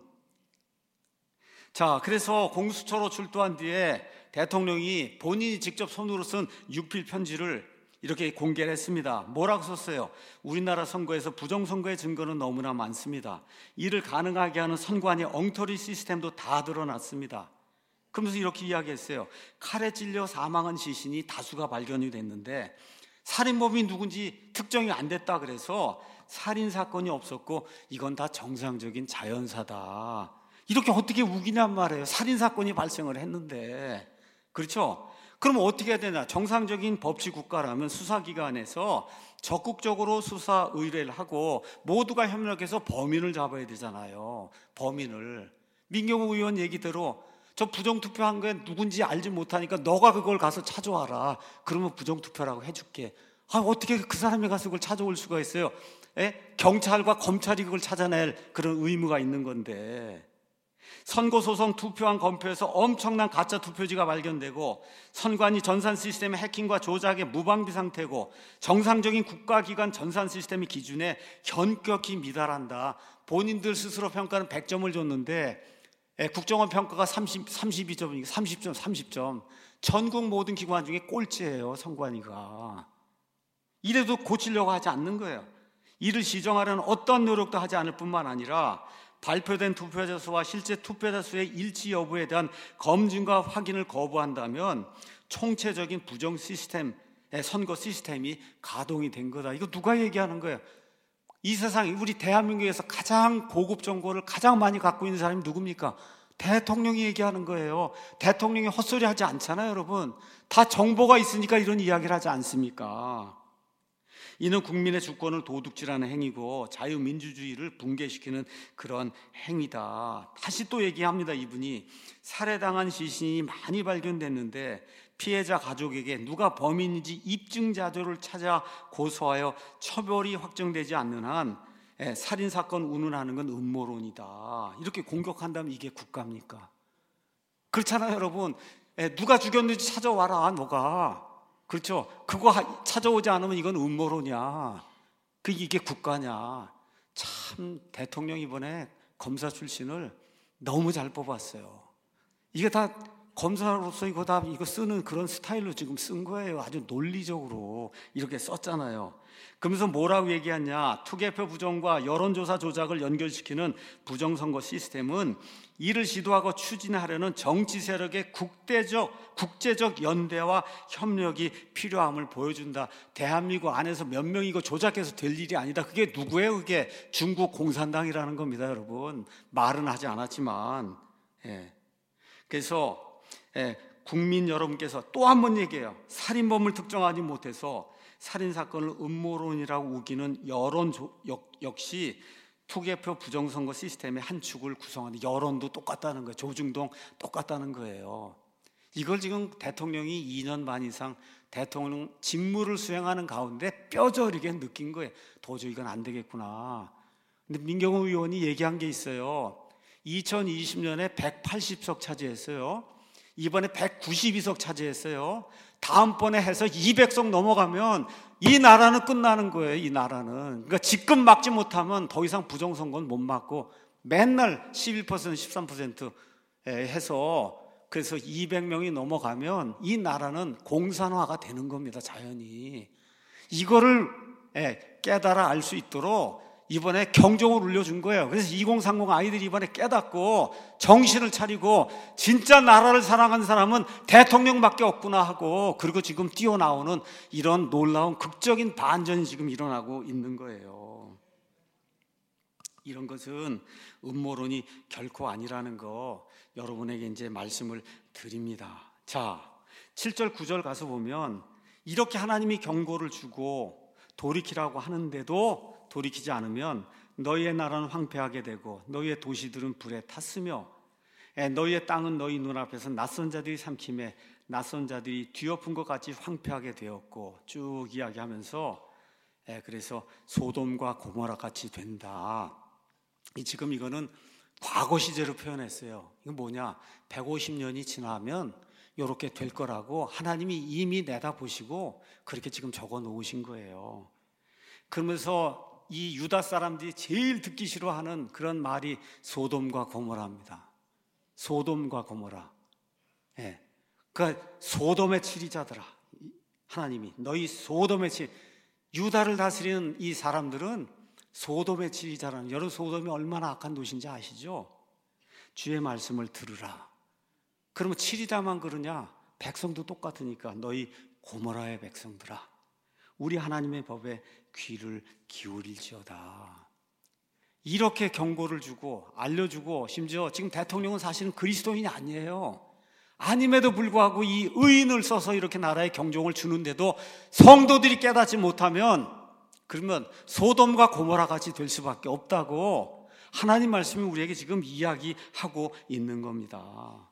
자, 그래서 공수처로 출두한 뒤에 대통령이 본인이 직접 손으로 쓴 육필 편지를 이렇게 공개를 했습니다. 뭐라고 썼어요? 우리나라 선거에서 부정선거의 증거는 너무나 많습니다. 이를 가능하게 하는 선관위 엉터리 시스템도 다 드러났습니다. 그러면서 이렇게 이야기했어요. 칼에 찔려 사망한 시신이 다수가 발견이 됐는데 살인범이 누군지 특정이 안 됐다 그래서 살인사건이 없었고 이건 다 정상적인 자연사다. 이렇게 어떻게 우기냔 말이에요. 살인사건이 발생을 했는데. 그렇죠? 그럼 어떻게 해야 되나? 정상적인 법치 국가라면 수사기관에서 적극적으로 수사 의뢰를 하고 모두가 협력해서 범인을 잡아야 되잖아요. 범인을. 민경우 의원 얘기대로 저 부정투표한 게 누군지 알지 못하니까 너가 그걸 가서 찾아와라. 그러면 부정투표라고 해줄게. 어떻게 그 사람이 가서 그걸 찾아올 수가 있어요? 경찰과 검찰이 그걸 찾아낼 그런 의무가 있는 건데. 선거소송 투표한 검표에서 엄청난 가짜 투표지가 발견되고 선관위 전산 시스템의 해킹과 조작의 무방비 상태고 정상적인 국가기관 전산 시스템의 기준에 현격히 미달한다. 본인들 스스로 평가는 100점을 줬는데 국정원 평가가 32점이니까 30점. 전국 모든 기관 중에 꼴찌예요, 선관위가. 이래도 고치려고 하지 않는 거예요. 이를 시정하려는 어떤 노력도 하지 않을 뿐만 아니라 발표된 투표자 수와 실제 투표자 수의 일치 여부에 대한 검증과 확인을 거부한다면 총체적인 부정 시스템, 선거 시스템이 가동이 된 거다. 이거 누가 얘기하는 거예요? 이 세상, 우리 대한민국에서 가장 고급 정보를 가장 많이 갖고 있는 사람이 누굽니까? 대통령이 얘기하는 거예요. 대통령이 헛소리 하지 않잖아요, 여러분. 다 정보가 있으니까 이런 이야기를 하지 않습니까? 이는 국민의 주권을 도둑질하는 행위고 자유민주주의를 붕괴시키는 그런 행위다. 다시 또 얘기합니다. 이분이 살해당한 시신이 많이 발견됐는데 피해자 가족에게 누가 범인인지 입증 자료를 찾아 고소하여 처벌이 확정되지 않는 한 살인사건 운운하는 건 음모론이다. 이렇게 공격한다면 이게 국가입니까? 그렇잖아요, 여러분. 누가 죽였는지 찾아와라, 너가. 그렇죠? 그거 찾아오지 않으면 이건 음모론이야. 이게 국가냐. 참 대통령 이번에 검사 출신을 너무 잘 뽑았어요. 이게 다 검사로서 이거 쓰는 그런 스타일로 지금 쓴 거예요. 아주 논리적으로 이렇게 썼잖아요. 그러면서 뭐라고 얘기하냐? 투개표 부정과 여론조사 조작을 연결시키는 부정선거 시스템은 이를 시도하고 추진하려는 정치 세력의 국제적 연대와 협력이 필요함을 보여준다. 대한민국 안에서 몇 명이 이거 조작해서 될 일이 아니다. 그게 누구예요? 그게 중국 공산당이라는 겁니다, 여러분. 말은 하지 않았지만. 그래서 국민 여러분께서 또 한 번 얘기해요. 살인범을 특정하지 못해서 살인사건을 음모론이라고 우기는 여론 역시 투개표 부정선거 시스템의 한 축을 구성하는, 여론도 똑같다는 거예요. 조중동 똑같다는 거예요. 이걸 지금 대통령이 2년 반 이상 대통령 직무를 수행하는 가운데 뼈저리게 느낀 거예요. 도저히 이건 안 되겠구나. 근데 민경호 의원이 얘기한 게 있어요. 2020년에 180석 차지했어요. 이번에 192석 차지했어요. 다음번에 해서 200석 넘어가면 이 나라는 끝나는 거예요. 이 나라는. 그러니까 지금 막지 못하면 더 이상 부정선거는 못 막고 맨날 11% 13% 해서, 그래서 200명이 넘어가면 이 나라는 공산화가 되는 겁니다. 자연히. 이거를 깨달아 알 수 있도록 이번에 경종을 울려준 거예요. 그래서 2030 아이들이 이번에 깨닫고 정신을 차리고 진짜 나라를 사랑하는 사람은 대통령밖에 없구나 하고, 그리고 지금 뛰어나오는 이런 놀라운 극적인 반전이 지금 일어나고 있는 거예요. 이런 것은 음모론이 결코 아니라는 거 여러분에게 이제 말씀을 드립니다. 자, 7절 9절 가서 보면 이렇게 하나님이 경고를 주고 돌이키라고 하는데도 돌이키지 않으면 너희의 나라는 황폐하게 되고 너희의 도시들은 불에 탔으며 너희의 땅은 너희 눈앞에서 낯선 자들이 삼킴에 낯선 자들이 뒤엎은 것 같이 황폐하게 되었고, 쭉 이야기하면서 그래서 소돔과 고모라 같이 된다. 지금 이거는 과거 시제로 표현했어요. 이건 뭐냐? 150년이 지나면 이렇게 될 거라고 하나님이 이미 내다보시고 그렇게 지금 적어 놓으신 거예요. 그러면서 이 유다 사람들이 제일 듣기 싫어하는 그런 말이 소돔과 고모라입니다. 소돔과 고모라. 그러니까 소돔의 치리자들아, 하나님이 너희 소돔의 유다를 다스리는 이 사람들은 소돔의 치리자라는, 여러분 소돔이 얼마나 악한 도시인지 아시죠? 주의 말씀을 들으라. 그러면 치리자만 그러냐? 백성도 똑같으니까 너희 고모라의 백성들아, 우리 하나님의 법에 귀를 기울일지어다. 이렇게 경고를 주고 알려주고, 심지어 지금 대통령은 사실은 그리스도인이 아니에요. 아님에도 불구하고 이 의인을 써서 이렇게 나라에 경종을 주는데도 성도들이 깨닫지 못하면 그러면 소돔과 고모라 같이 될 수밖에 없다고 하나님 말씀이 우리에게 지금 이야기하고 있는 겁니다.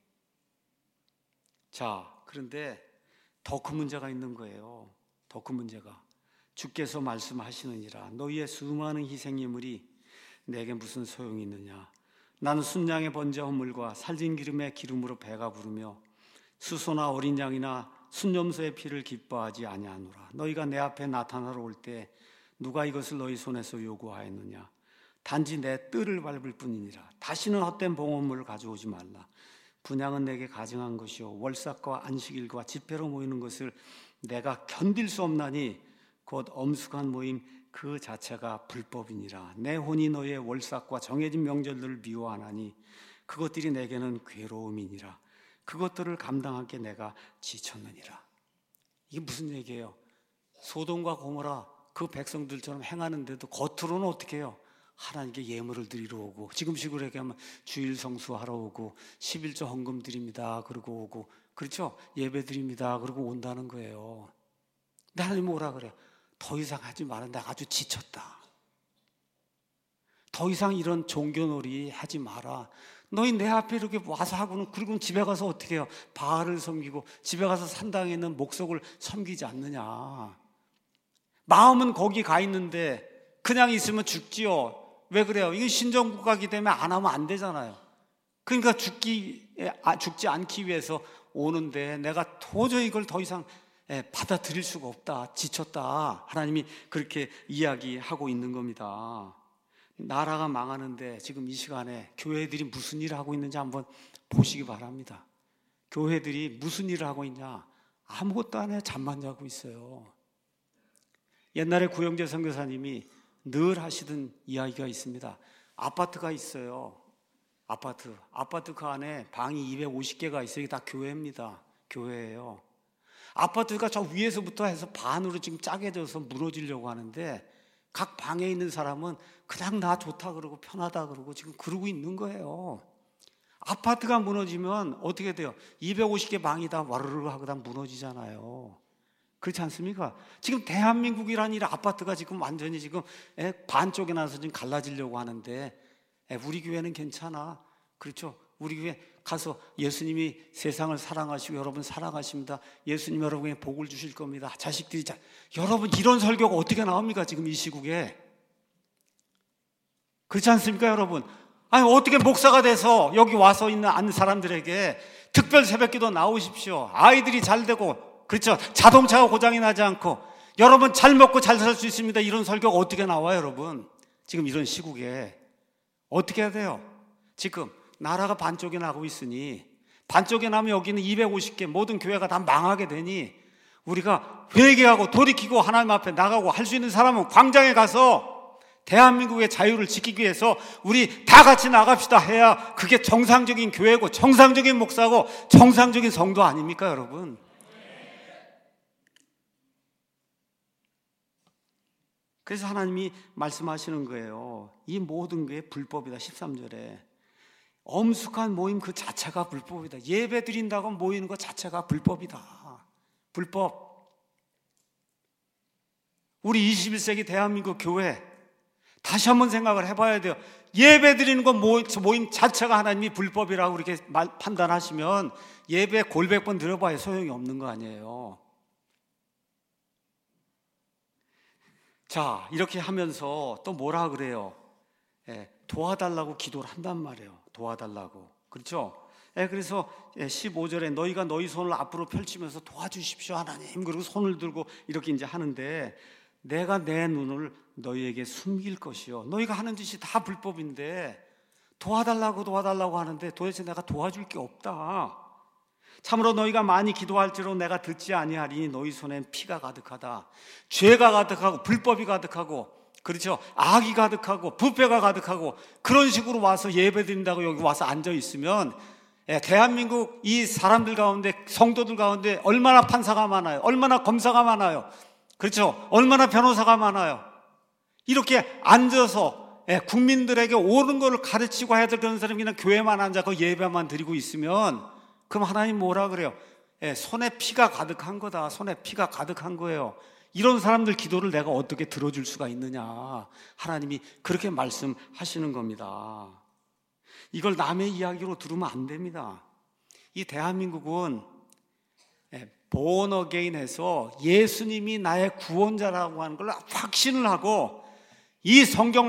자, 그런데 더 큰 문제가 있는 거예요. 더 큰 문제가, 주께서 말씀하시느니라 너희의 수많은 희생예물이 내게 무슨 소용이 있느냐? 나는 순양의 번제 헌물과 살진 기름의 기름으로 배가 부르며 수소나 어린 양이나 순염소의 피를 기뻐하지 아니하노라. 너희가 내 앞에 나타나러 올 때 누가 이것을 너희 손에서 요구하였느냐? 단지 내 뜰을 밟을 뿐이니라. 다시는 헛된 봉헌물을 가져오지 말라. 분향은 내게 가증한 것이요 월삭과 안식일과 집회로 모이는 것을 내가 견딜 수 없나니 곧 엄숙한 모임 그 자체가 불법이니라. 내 혼이 너의 월삭과 정해진 명절들을 미워하나니 그것들이 내게는 괴로움이니라. 그것들을 감당하기에 내가 지쳤느니라. 이게 무슨 얘기예요? 소돔과 고모라 그 백성들처럼 행하는데도 겉으로는 어떻게 해요? 하나님께 예물을 드리러 오고, 지금식으로 얘기하면 주일 성수하러 오고 11조 헌금 드립니다 그러고 오고, 그렇죠? 예배 드립니다 그러고 온다는 거예요. 근데 하나님 뭐라 그래요? 더 이상 하지 마라. 내가 아주 지쳤다. 더 이상 이런 종교놀이 하지 마라. 너희 내 앞에 이렇게 와서 하고는, 그리고 집에 가서 어떻게 해요? 바알을 섬기고 집에 가서 산당에 있는 목석을 섬기지 않느냐. 마음은 거기 가 있는데 그냥 있으면 죽지요. 왜 그래요? 이건 신정국가이기 때문에 안 하면 안 되잖아요. 그러니까 죽지 않기 위해서 오는데 내가 도저히 이걸 더 이상 받아들일 수가 없다. 지쳤다. 하나님이 그렇게 이야기하고 있는 겁니다. 나라가 망하는데 지금 이 시간에 교회들이 무슨 일을 하고 있는지 한번 보시기 바랍니다. 교회들이 무슨 일을 하고 있냐? 아무것도 안 해요. 잠만 자고 있어요. 옛날에 구영재 선교사님이 늘 하시던 이야기가 있습니다. 아파트가 있어요. 아파트 그 안에 방이 250개가 있어요. 이게 다 교회입니다. 교회예요. 아파트가 저 위에서부터 해서 반으로 지금 짜게져서 무너지려고 하는데 각 방에 있는 사람은 그냥 나 좋다 그러고 편하다 그러고 지금 그러고 있는 거예요. 아파트가 무너지면 어떻게 돼요? 250개 방이 다 와르르 하고 다 무너지잖아요. 그렇지 않습니까? 지금 대한민국이라는 이 아파트가 지금 완전히 지금 반쪽에 나서 지금 갈라지려고 하는데 우리 교회는 괜찮아. 그렇죠? 우리 교회 가서 예수님이 세상을 사랑하시고 여러분 사랑하십니다. 예수님 여러분에게 복을 주실 겁니다. 자식들이 여러분 이런 설교가 어떻게 나옵니까? 지금 이 시국에. 그렇지 않습니까, 여러분? 아니 어떻게 목사가 돼서 여기 와서 있는 사람들에게 특별 새벽기도 나오십시오. 아이들이 잘 되고 그렇죠. 자동차가 고장이 나지 않고 여러분 잘 먹고 잘 살 수 있습니다. 이런 설교가 어떻게 나와요, 여러분? 지금 이런 시국에 어떻게 해야 돼요? 지금 나라가 반쪽이 나고 있으니 반쪽이 나면 여기는 250개 모든 교회가 다 망하게 되니 우리가 회개하고 돌이키고 하나님 앞에 나가고 할 수 있는 사람은 광장에 가서 대한민국의 자유를 지키기 위해서 우리 다 같이 나갑시다 해야 그게 정상적인 교회고 정상적인 목사고 정상적인 성도 아닙니까, 여러분? 그래서 하나님이 말씀하시는 거예요. 이 모든 게 불법이다. 13절에 엄숙한 모임 그 자체가 불법이다. 예배 드린다고 모이는 것 자체가 불법이다. 불법. 우리 21세기 대한민국 교회 다시 한번 생각을 해봐야 돼요. 예배 드리는 것 모임 자체가 하나님이 불법이라고 이렇게 판단하시면 예배 골백 번 들어봐야 소용이 없는 거 아니에요. 자, 이렇게 하면서 또 뭐라 그래요? 도와달라고 기도를 한단 말이에요. 도와달라고. 그렇죠? 그래서 15절에 너희가 너희 손을 앞으로 펼치면서 도와주십시오 하나님. 그리고 손을 들고 이렇게 이제 하는데 내가 내 눈을 너희에게 숨길 것이요. 너희가 하는 짓이 다 불법인데 도와달라고 하는데 도대체 내가 도와줄 게 없다. 참으로 너희가 많이 기도할지로 내가 듣지 아니하리니 너희 손엔 피가 가득하다. 죄가 가득하고 불법이 가득하고 그렇죠. 악이 가득하고 부패가 가득하고 그런 식으로 와서 예배 드린다고 여기 와서 앉아 있으면 대한민국 이 사람들 가운데 성도들 가운데 얼마나 판사가 많아요. 얼마나 검사가 많아요. 그렇죠. 얼마나 변호사가 많아요. 이렇게 앉아서 국민들에게 옳은 것을 가르치고 해야 될 그런 사람이 그냥 교회만 앉아서 예배만 드리고 있으면 그럼 하나님 뭐라 그래요? 손에 피가 가득한 거다. 손에 피가 가득한 거예요. 이런 사람들 기도를 내가 어떻게 들어줄 수가 있느냐. 하나님이 그렇게 말씀하시는 겁니다. 이걸 남의 이야기로 들으면 안 됩니다. 이 대한민국은 born again 해서 예수님이 나의 구원자라고 하는 걸 확신을 하고 이 성경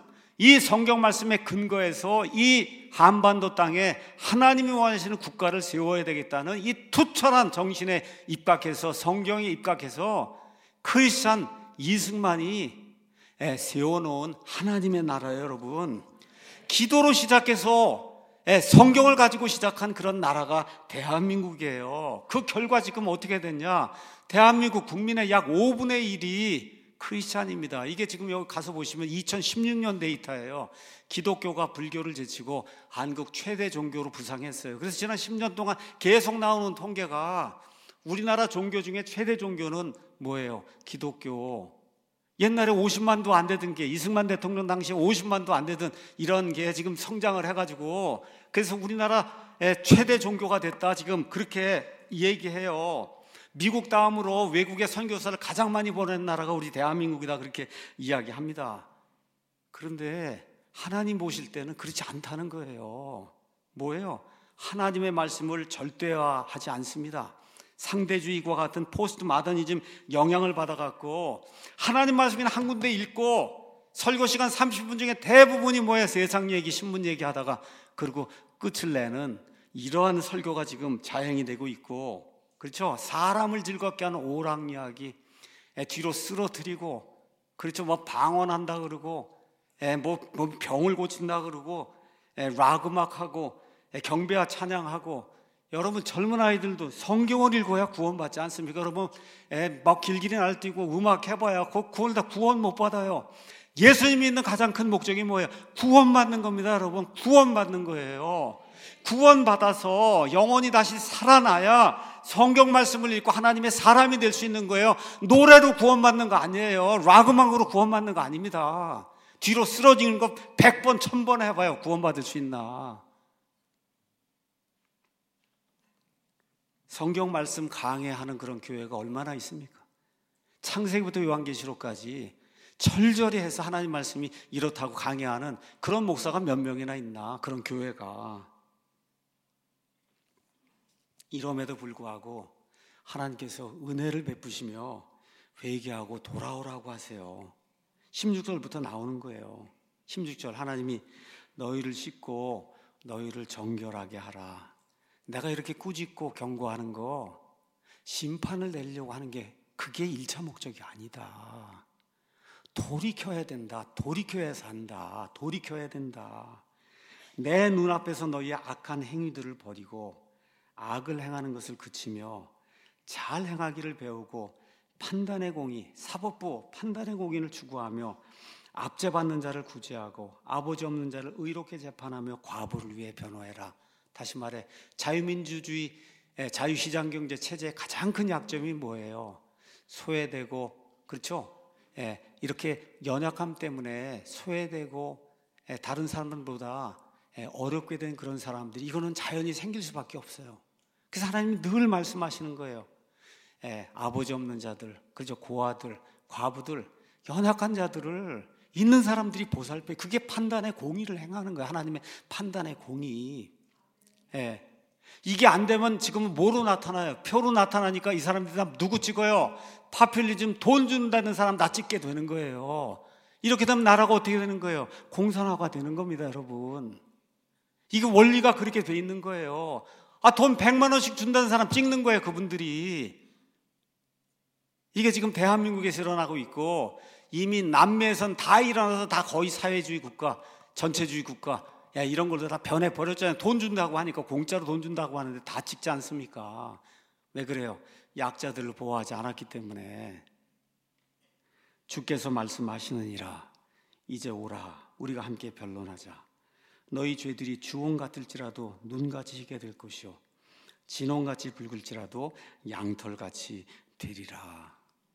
말씀에 근거해서 이 한반도 땅에 하나님이 원하시는 국가를 세워야 되겠다는 이 투철한 정신에 입각해서 성경에 입각해서 크리스찬 이승만이 세워놓은 하나님의 나라예요, 여러분. 기도로 시작해서 성경을 가지고 시작한 그런 나라가 대한민국이에요. 그 결과 지금 어떻게 됐냐? 대한민국 국민의 약 5분의 1이 크리스찬입니다. 이게 지금 여기 가서 보시면 2016년 데이터예요. 기독교가 불교를 제치고 한국 최대 종교로 부상했어요. 그래서 지난 10년 동안 계속 나오는 통계가 우리나라 종교 중에 최대 종교는 뭐예요? 기독교. 옛날에 50만도 안 되던 게 이승만 대통령 당시에 50만도 안 되던 이런 게 지금 성장을 해가지고 그래서 우리나라의 최대 종교가 됐다. 지금 그렇게 얘기해요. 미국 다음으로 외국에 선교사를 가장 많이 보낸 나라가 우리 대한민국이다. 그렇게 이야기합니다. 그런데 하나님 보실 때는 그렇지 않다는 거예요. 뭐예요? 하나님의 말씀을 절대화하지 않습니다. 상대주의와 같은 포스트 마더니즘 영향을 받아갖고 하나님 말씀이나 한 군데 읽고 설교 시간 30분 중에 대부분이 뭐예요? 세상 얘기, 신문 얘기하다가 그리고 끝을 내는 이러한 설교가 지금 자행이 되고 있고 그렇죠? 사람을 즐겁게 하는 오락 이야기 뒤로 쓰러뜨리고 그렇죠? 뭐 방언한다 그러고 뭐 병을 고친다 그러고 락 음악하고 경배와 찬양하고 여러분 젊은 아이들도 성경을 읽어야 구원받지 않습니까? 여러분 막 길길이 날뛰고 음악 해봐야 그걸 다 구원 못 받아요. 예수님이 있는 가장 큰 목적이 뭐예요? 구원받는 겁니다. 여러분 구원받는 거예요. 구원받아서 영혼이 다시 살아나야 성경 말씀을 읽고 하나님의 사람이 될 수 있는 거예요. 노래로 구원받는 거 아니에요. 락 음악으로 구원받는 거 아닙니다. 뒤로 쓰러지는 거 100번 1000번 해봐요. 구원받을 수 있나. 성경 말씀 강해하는 그런 교회가 얼마나 있습니까? 창세기부터 요한계시록까지 철저히 해서 하나님 말씀이 이렇다고 강해하는 그런 목사가 몇 명이나 있나, 그런 교회가. 이럼에도 불구하고 하나님께서 은혜를 베푸시며 회개하고 돌아오라고 하세요. 16절부터 나오는 거예요. 16절, 하나님이 너희를 씻고 너희를 정결하게 하라. 내가 이렇게 꾸짖고 경고하는 거 심판을 내려고 하는 게 그게 1차 목적이 아니다. 돌이켜야 된다. 돌이켜야 산다. 돌이켜야 된다. 내 눈앞에서 너희의 악한 행위들을 버리고 악을 행하는 것을 그치며 잘 행하기를 배우고 판단의 공의, 사법부 판단의 공의를 추구하며 압제받는 자를 구제하고 아버지 없는 자를 의롭게 재판하며 과부를 위해 변호해라. 다시 말해 자유민주주의, 자유시장 경제 체제의 가장 큰 약점이 뭐예요? 소외되고, 그렇죠? 이렇게 연약함 때문에 소외되고 다른 사람들보다 어렵게 된 그런 사람들이, 이거는 자연히 생길 수밖에 없어요. 그래서 하나님이 늘 말씀하시는 거예요. 아버지 없는 자들, 그렇죠? 고아들, 과부들, 연약한 자들을 있는 사람들이 보살펴. 그게 판단의 공의를 행하는 거예요. 하나님의 판단의 공의. 이게 안 되면 지금은 뭐로 나타나요? 표로 나타나니까 이 사람들이 다 누구 찍어요? 파퓰리즘, 돈 준다는 사람 다 찍게 되는 거예요. 이렇게 되면 나라가 어떻게 되는 거예요? 공산화가 되는 겁니다, 여러분. 이거 원리가 그렇게 돼 있는 거예요. 돈 100만 원씩 준다는 사람 찍는 거예요, 그분들이. 이게 지금 대한민국에서 일어나고 있고, 이미 남미에선 다 일어나서 다 거의 사회주의 국가, 전체주의 국가, 이런 걸로 다 변해버렸잖아요. 돈 준다고 하니까, 공짜로 돈 준다고 하는데 다 찍지 않습니까? 왜 그래요? 약자들을 보호하지 않았기 때문에. 주께서 말씀하시느니라, 이제 오라, 우리가 함께 변론하자. 너희 죄들이 주홍 같을지라도 눈같이 희게 될 것이요 진홍같이 붉을지라도 양털같이 되리라.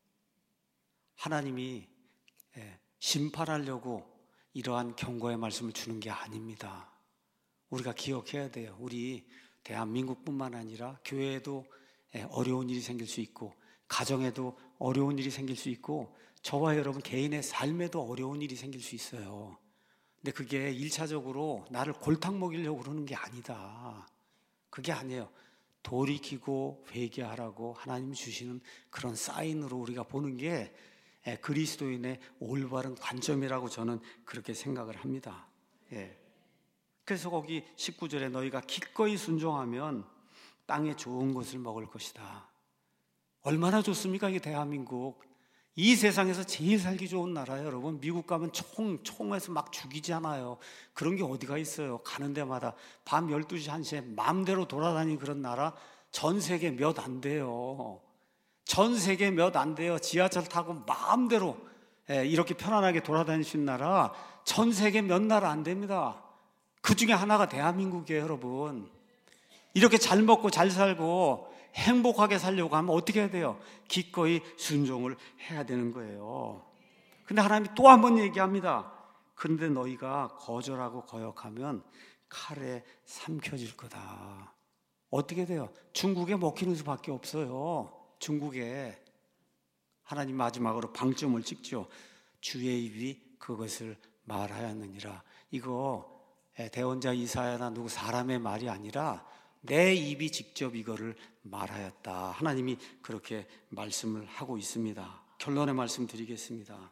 하나님이 심판하려고 이러한 경고의 말씀을 주는 게 아닙니다. 우리가 기억해야 돼요. 우리 대한민국뿐만 아니라 교회에도 어려운 일이 생길 수 있고, 가정에도 어려운 일이 생길 수 있고, 저와 여러분 개인의 삶에도 어려운 일이 생길 수 있어요. 근데 그게 1차적으로 나를 골탕 먹이려고 그러는 게 아니다. 그게 아니에요. 돌이키고 회개하라고 하나님이 주시는 그런 사인으로 우리가 보는 게 그리스도인의 올바른 관점이라고 저는 그렇게 생각을 합니다. 그래서 거기 19절에 너희가 기꺼이 순종하면 땅에 좋은 것을 먹을 것이다. 얼마나 좋습니까? 이게 대한민국. 이 세상에서 제일 살기 좋은 나라예요, 여러분. 미국 가면 총에서 막 죽이잖아요. 그런 게 어디가 있어요. 가는 데마다 밤 12시, 1시에 마음대로 돌아다니는 그런 나라 전 세계 몇 안 돼요. 전 세계 몇 안 돼요. 지하철 타고 마음대로 이렇게 편안하게 돌아다닐 수 있는 나라 전 세계 몇 나라 안 됩니다. 그 중에 하나가 대한민국이에요, 여러분. 이렇게 잘 먹고 잘 살고 행복하게 살려고 하면 어떻게 해야 돼요? 기꺼이 순종을 해야 되는 거예요. 근데 하나님이 또 한 번 얘기합니다. 그런데 너희가 거절하고 거역하면 칼에 삼켜질 거다. 어떻게 돼요? 중국에 먹히는 수밖에 없어요. 중국에. 하나님 마지막으로 방점을 찍죠. 주의 입이 그것을 말하였느니라. 이거 대언자 이사야나 누구 사람의 말이 아니라 내 입이 직접 이거를 말하였다. 하나님이 그렇게 말씀을 하고 있습니다. 결론의 말씀 드리겠습니다.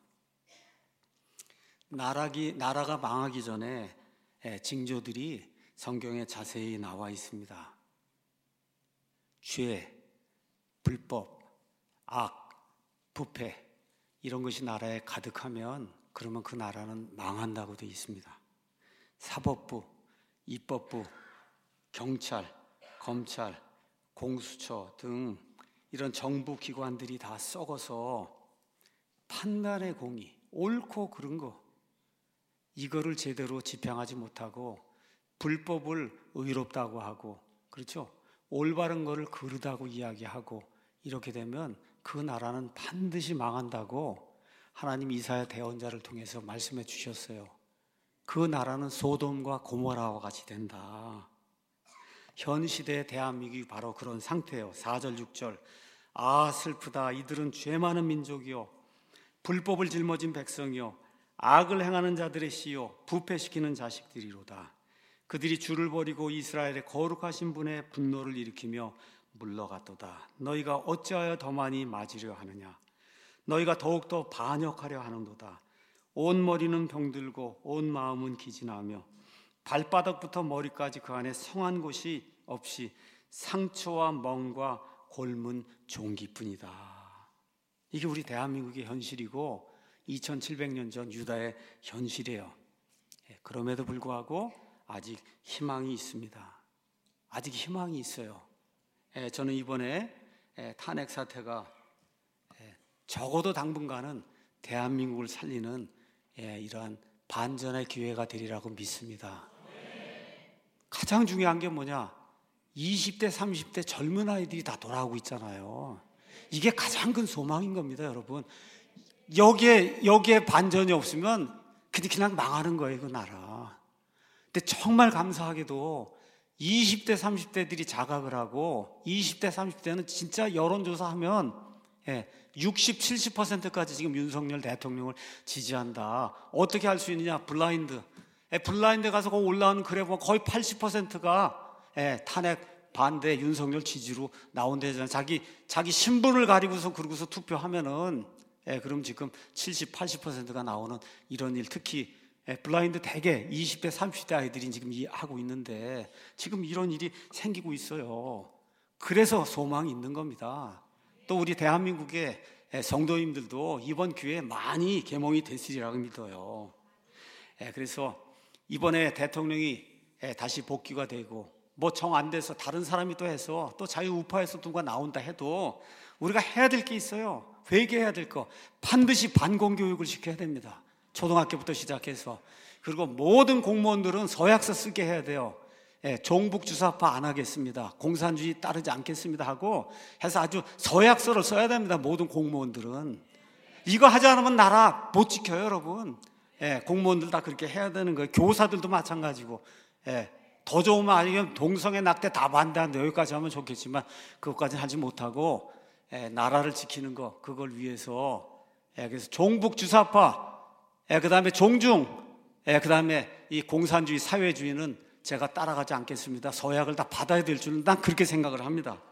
나라가 망하기 전에 징조들이 성경에 자세히 나와 있습니다. 죄, 불법, 악, 부패 이런 것이 나라에 가득하면 그러면 그 나라는 망한다고 되어 있습니다. 사법부, 입법부, 경찰, 검찰, 공수처 등 이런 정부 기관들이 다 썩어서 판단의 공의, 옳고 그른 거 이거를 제대로 집행하지 못하고 불법을 의롭다고 하고, 그렇죠? 올바른 거를 그르다고 이야기하고, 이렇게 되면 그 나라는 반드시 망한다고 하나님 이사야 대언자를 통해서 말씀해 주셨어요. 그 나라는 소돔과 고모라와 같이 된다. 현 시대의 대한민국이 바로 그런 상태예요. 4절 6절 아 슬프다. 이들은 죄 많은 민족이요 불법을 짊어진 백성이요 악을 행하는 자들의 씨요 부패시키는 자식들이로다. 그들이 주를 버리고 이스라엘의 거룩하신 분의 분노를 일으키며 물러갔도다. 너희가 어찌하여 더 많이 맞으려 하느냐. 너희가 더욱더 반역하려 하는도다. 온 머리는 병들고 온 마음은 기진하며 발바닥부터 머리까지 그 안에 성한 곳이 없이 상처와 멍과 골문 종기뿐이다. 이게 우리 대한민국의 현실이고 2700년 전 유다의 현실이에요. 그럼에도 불구하고 아직 희망이 있습니다. 아직 희망이 있어요. 저는 이번에 탄핵 사태가 적어도 당분간은 대한민국을 살리는 이러한 반전의 기회가 되리라고 믿습니다. 가장 중요한 게 뭐냐? 20대, 30대 젊은 아이들이 다 돌아오고 있잖아요. 이게 가장 큰 소망인 겁니다, 여러분. 여기에 반전이 없으면 그냥 망하는 거예요, 그 나라. 근데 정말 감사하게도 20대, 30대들이 자각을 하고 20대, 30대는 진짜 여론조사하면 60, 70%까지 지금 윤석열 대통령을 지지한다. 어떻게 할 수 있느냐? 블라인드 가서 올라오는 글에 보면 거의 80%가 탄핵 반대 윤석열 지지로 나온대잖아요. 자기 신분을 가리고서 그러고서 투표하면은 그럼 지금 70, 80%가 나오는 이런 일, 특히 블라인드 대개 20대, 30대 아이들이 지금 하고 있는데 지금 이런 일이 생기고 있어요. 그래서 소망이 있는 겁니다. 또 우리 대한민국의 성도님들도 이번 기회에 많이 계몽이 됐으리라고 믿어요. 그래서 이번에 대통령이 다시 복귀가 되고 뭐 정 안 돼서 다른 사람이 또 해서 또 자유우파에서 누가 나온다 해도 우리가 해야 될 게 있어요. 회개해야 될 거 반드시 반공교육을 시켜야 됩니다. 초등학교부터 시작해서. 그리고 모든 공무원들은 서약서 쓰게 해야 돼요. 종북주사파 안 하겠습니다. 공산주의 따르지 않겠습니다 하고 해서 아주 서약서를 써야 됩니다. 모든 공무원들은. 이거 하지 않으면 나라 못 지켜요, 여러분. 공무원들 다 그렇게 해야 되는 거예요. 교사들도 마찬가지고. 더 좋으면 아니면 동성애 낙태 다 반대한다. 여기까지 하면 좋겠지만 그것까지는 하지 못하고 나라를 지키는 거, 그걸 위해서. 그래서 종북주사파, 그 다음에 종중, 그 다음에 이 공산주의 사회주의는 제가 따라가지 않겠습니다. 서약을 다 받아야 될 줄은 난 그렇게 생각을 합니다.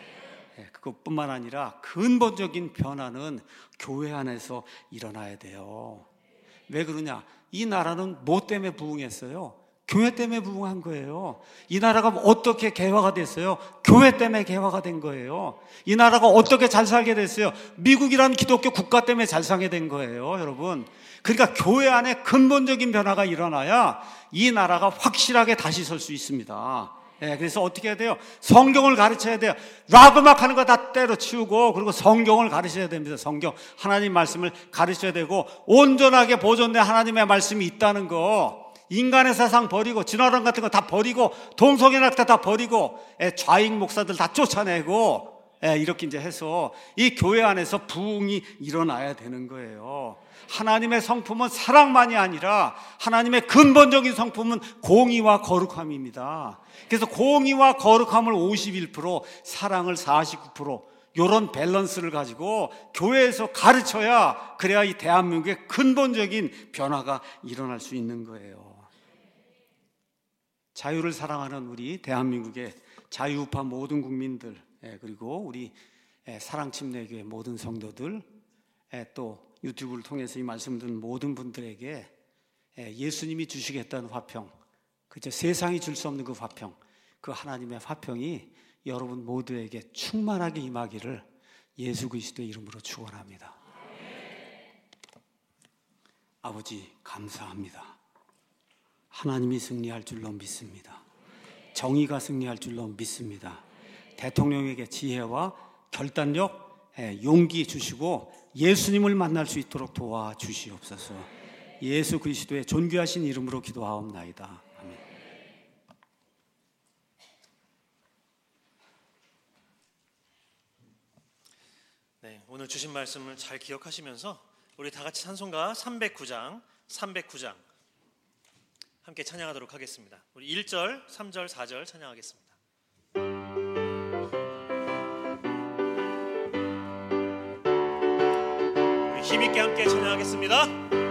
그것뿐만 아니라 근본적인 변화는 교회 안에서 일어나야 돼요. 왜 그러냐? 이 나라는 뭐 때문에 부흥했어요? 교회 때문에 부흥한 거예요. 이 나라가 어떻게 개화가 됐어요? 교회 때문에 개화가 된 거예요. 이 나라가 어떻게 잘 살게 됐어요? 미국이라는 기독교 국가 때문에 잘 살게 된 거예요, 여러분. 그러니까 교회 안에 근본적인 변화가 일어나야 이 나라가 확실하게 다시 설 수 있습니다. 그래서 어떻게 해야 돼요? 성경을 가르쳐야 돼요. 락 음악 하는 거 다 때려치우고, 그리고 성경을 가르쳐야 됩니다. 성경, 하나님 말씀을 가르쳐야 되고, 온전하게 보존된 하나님의 말씀이 있다는 거, 인간의 세상 버리고, 진화론 같은 거 다 버리고, 동성애 낙태 다 버리고, 좌익 목사들 다 쫓아내고, 이렇게 이제 해서 이 교회 안에서 부흥이 일어나야 되는 거예요. 하나님의 성품은 사랑만이 아니라 하나님의 근본적인 성품은 공의와 거룩함입니다. 그래서 공의와 거룩함을 51%, 사랑을 49%, 이런 밸런스를 가지고 교회에서 가르쳐야, 그래야 이 대한민국의 근본적인 변화가 일어날 수 있는 거예요. 자유를 사랑하는 우리 대한민국의 자유우파 모든 국민들, 그리고 우리 사랑침례교회 모든 성도들, 또 유튜브를 통해서 이 말씀 듣는 모든 분들에게 예수님이 주시겠다는 화평, 그저 세상이 줄 수 없는 그 화평, 그 하나님의 화평이 여러분 모두에게 충만하게 임하기를 예수 그리스도의 이름으로 축원합니다. 아버지 감사합니다. 하나님이 승리할 줄로 믿습니다. 정의가 승리할 줄로 믿습니다. 대통령에게 지혜와 결단력, 용기 주시고 예수님을 만날 수 있도록 도와주시옵소서. 예수 그리스도의 존귀하신 이름으로 기도하옵나이다. 아멘. 네, 오늘 주신 말씀을 잘 기억하시면서 우리 다 같이 찬송가 309장 함께 찬양하도록 하겠습니다. 우리 1절, 3절, 4절 찬양하겠습니다. 우리 힘있게 함께 찬양하겠습니다.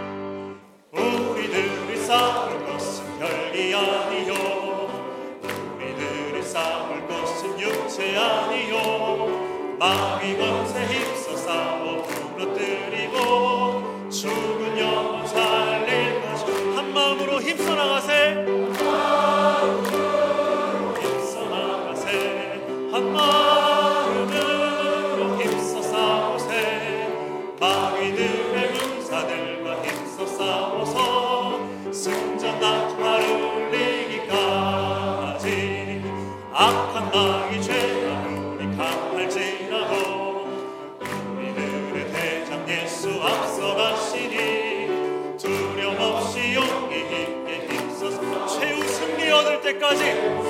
우리들이 싸울 것은 별이 아니요, 우리들이 싸울 것은 육체 아니요, 마귀 권세 힘써 싸워 무너뜨리고 죽은 영혼 살릴 것이. 한 마음으로 힘써 나가세. 힘써 나가세. 한 마음으로 힘써 싸우세. 마귀들의 군사들과 힘써 싸워서 승전 나팔을 이기까지. 악한 마귀 죄악으로 강할지라도 우리들의 대장 예수 앞서가시니 두려움 없이 용기 있게 힘써서 최후 승리 얻을 때까지.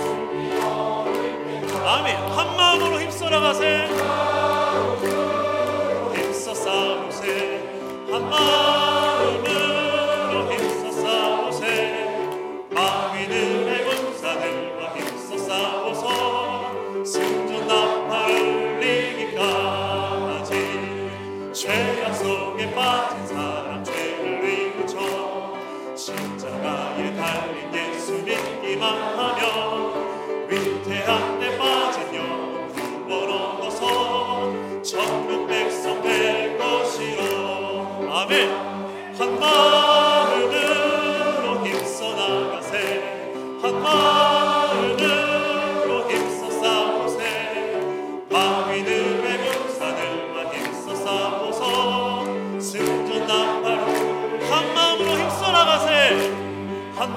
아멘. 한 마음으로 힘써 나가세. 힘써 싸우세. 한 마음으로 힘써 싸우세. 마귀들의 군사들과 힘써 싸워서 승전 나팔을 이기까지. 죄악 속에 빠진 사람 죄를 뉘우쳐 십자가에 달린 예수 믿기만 하면 위태한 데 빠진 영혼 구원 얻어서 천국 백성 될 것이로. 아멘. 한 마음으로 힘써 나가세. 한 마음으로 힘써 싸우세. 마귀들의 군사들과 힘써 싸워서 승전 나팔. 한 마음으로 힘써 나가세. 한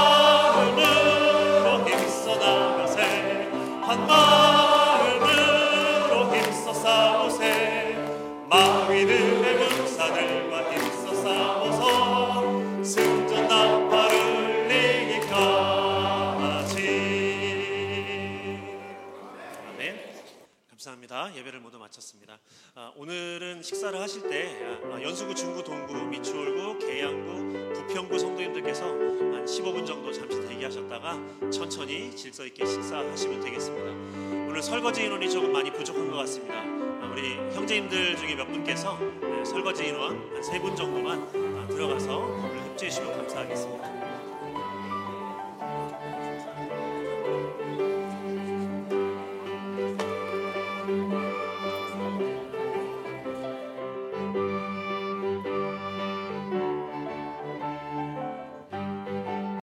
마음으로 힘써 나가세. 한 마음으로 힘써 싸우세. 마귀들의 군사들과 힘써 싸워서 승전 나팔을 이기까지. 아멘. 감사합니다. 예배를 모두 마쳤습니다. 오늘은 식사를 하실 때 연수구, 중구, 동구, 미추홀구, 계양구, 부평구 성도님들께서 한 15분 정도 잠시 대기하셨다가 천천히 질서 있게 식사하시면 되겠습니다. 오늘 설거지 인원이 조금 많이 부족한 것 같습니다. 우리 형제님들 중에 몇 분께서 설거지 인원 한 3분 정도만 들어가서 오늘 협조해 주시면 감사하겠습니다.